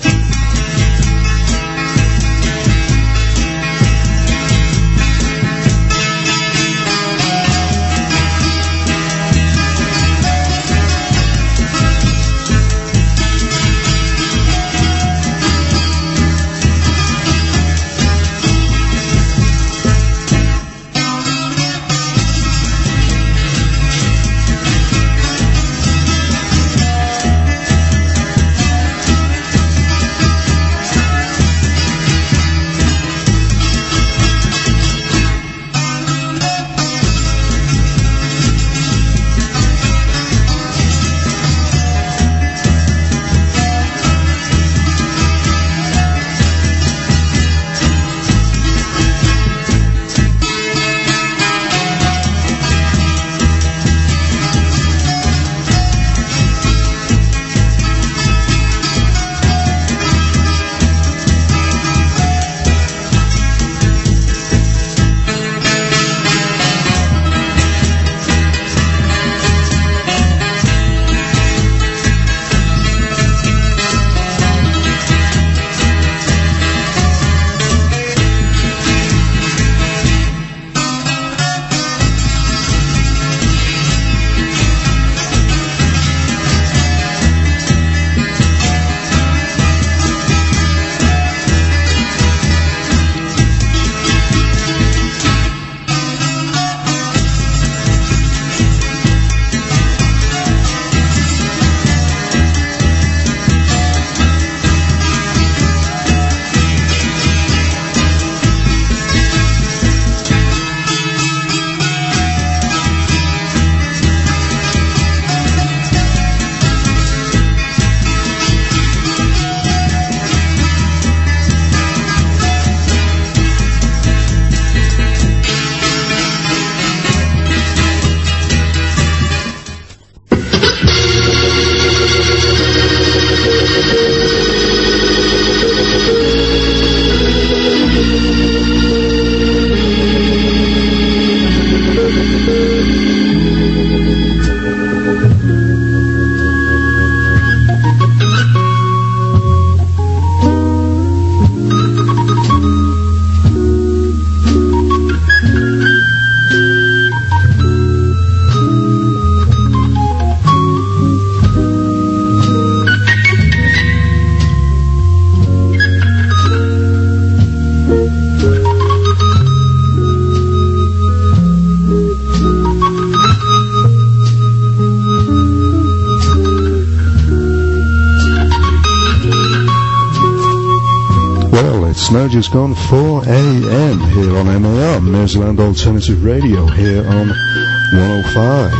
It's now just gone four a.m. here on M A R, Merseyland Alternative Radio, here on one oh five.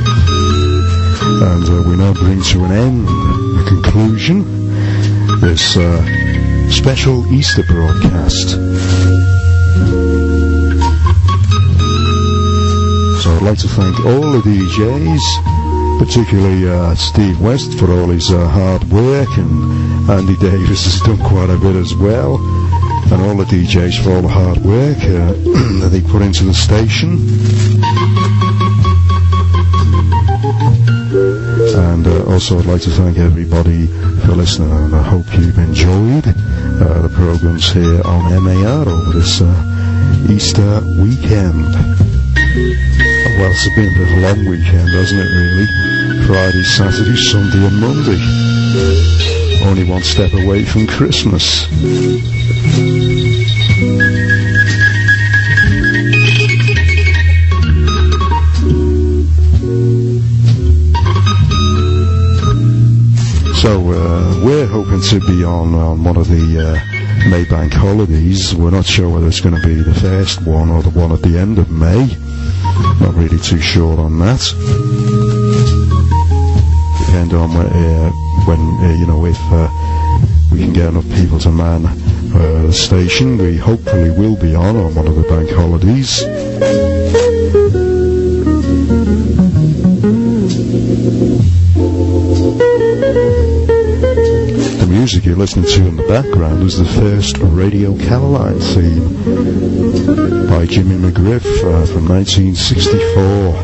And uh, we now bring to an end, a conclusion, this uh, special Easter broadcast. So I'd like to thank all the D Js, particularly uh, Steve West for all his uh, hard work, and Andy Davis has done quite a bit as well, and all the D Js for all the hard work uh, that they put into the station. And uh, also I'd like to thank everybody for listening, and I hope you've enjoyed uh, the programs here on M A R over this uh, Easter weekend. Oh, well, it's been a bit of a long weekend, hasn't it, really? Friday, Saturday, Sunday and Monday. Only one step away from Christmas. So uh, we're hoping to be on, on one of the uh, Maybank holidays. We're not sure whether it's going to be the first one or the one at the end of May. Not really too sure on that. Depend on where, uh, when uh, you know, if uh, we can get enough people to man uh, the station. We hopefully will be on on one of the bank holidays. The music you're listening to in the background is the first Radio Caroline theme by Jimmy McGriff uh, from nineteen sixty-four.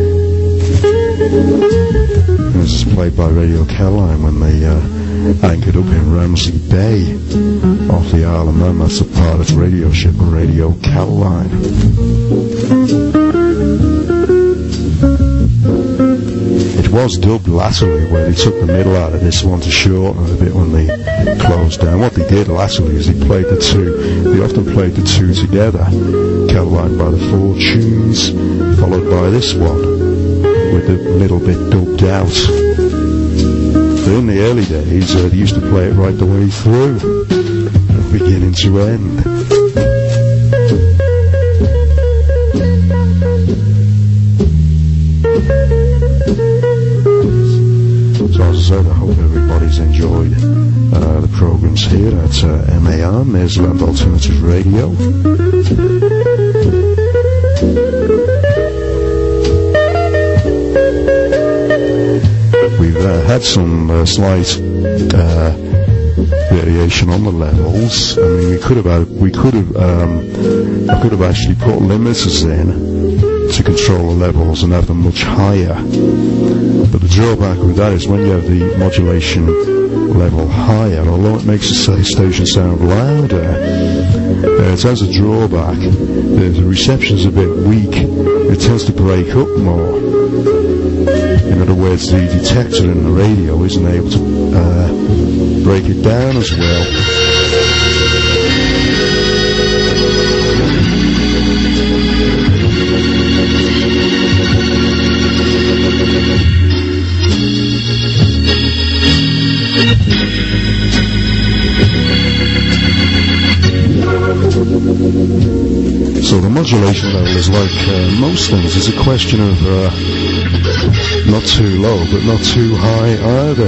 This is played by Radio Caroline when they uh, anchored up in Ramsey Bay off the Isle of Man. That's a pilot radio ship, Radio Caroline. It was dubbed latterly, where they took the middle out of this one to shorten it a bit when they closed down. What they did latterly is they played the two, they often played the two together. Caroline by the Fortunes, followed by this one, with the middle bit dubbed out. But in the early days, uh, they used to play it right the way through, from beginning to end. So as I said, I hope everybody's enjoyed uh, the programs here at uh, M A R, Maresland Alternative Radio. We've uh, had some uh, slight uh, variation on the levels. I mean, we could have had, we could have um, I could have actually put limiters in to control the levels and have them much higher. But the drawback with that is when you have the modulation level higher, although it makes the station sound louder, uh, it has a drawback. The, the reception's a bit weak. It tends to break up more. In other words, the detector in the radio isn't able to uh, break it down as well. So the modulation level is like uh, most things, it's a question of uh, not too low but not too high either.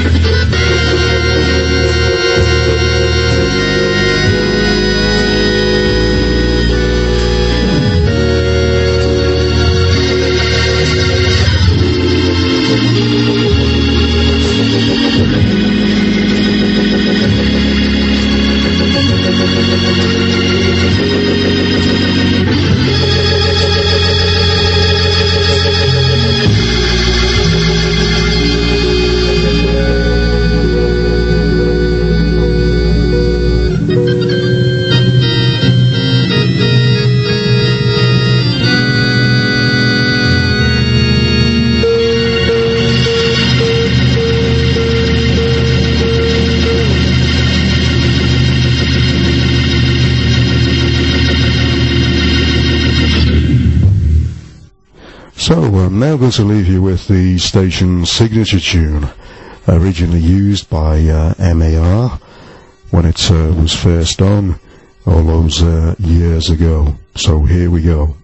So I'm now going to leave you with the station's signature tune, originally used by uh, M A R when it uh, was first on all those uh, years ago. So here we go.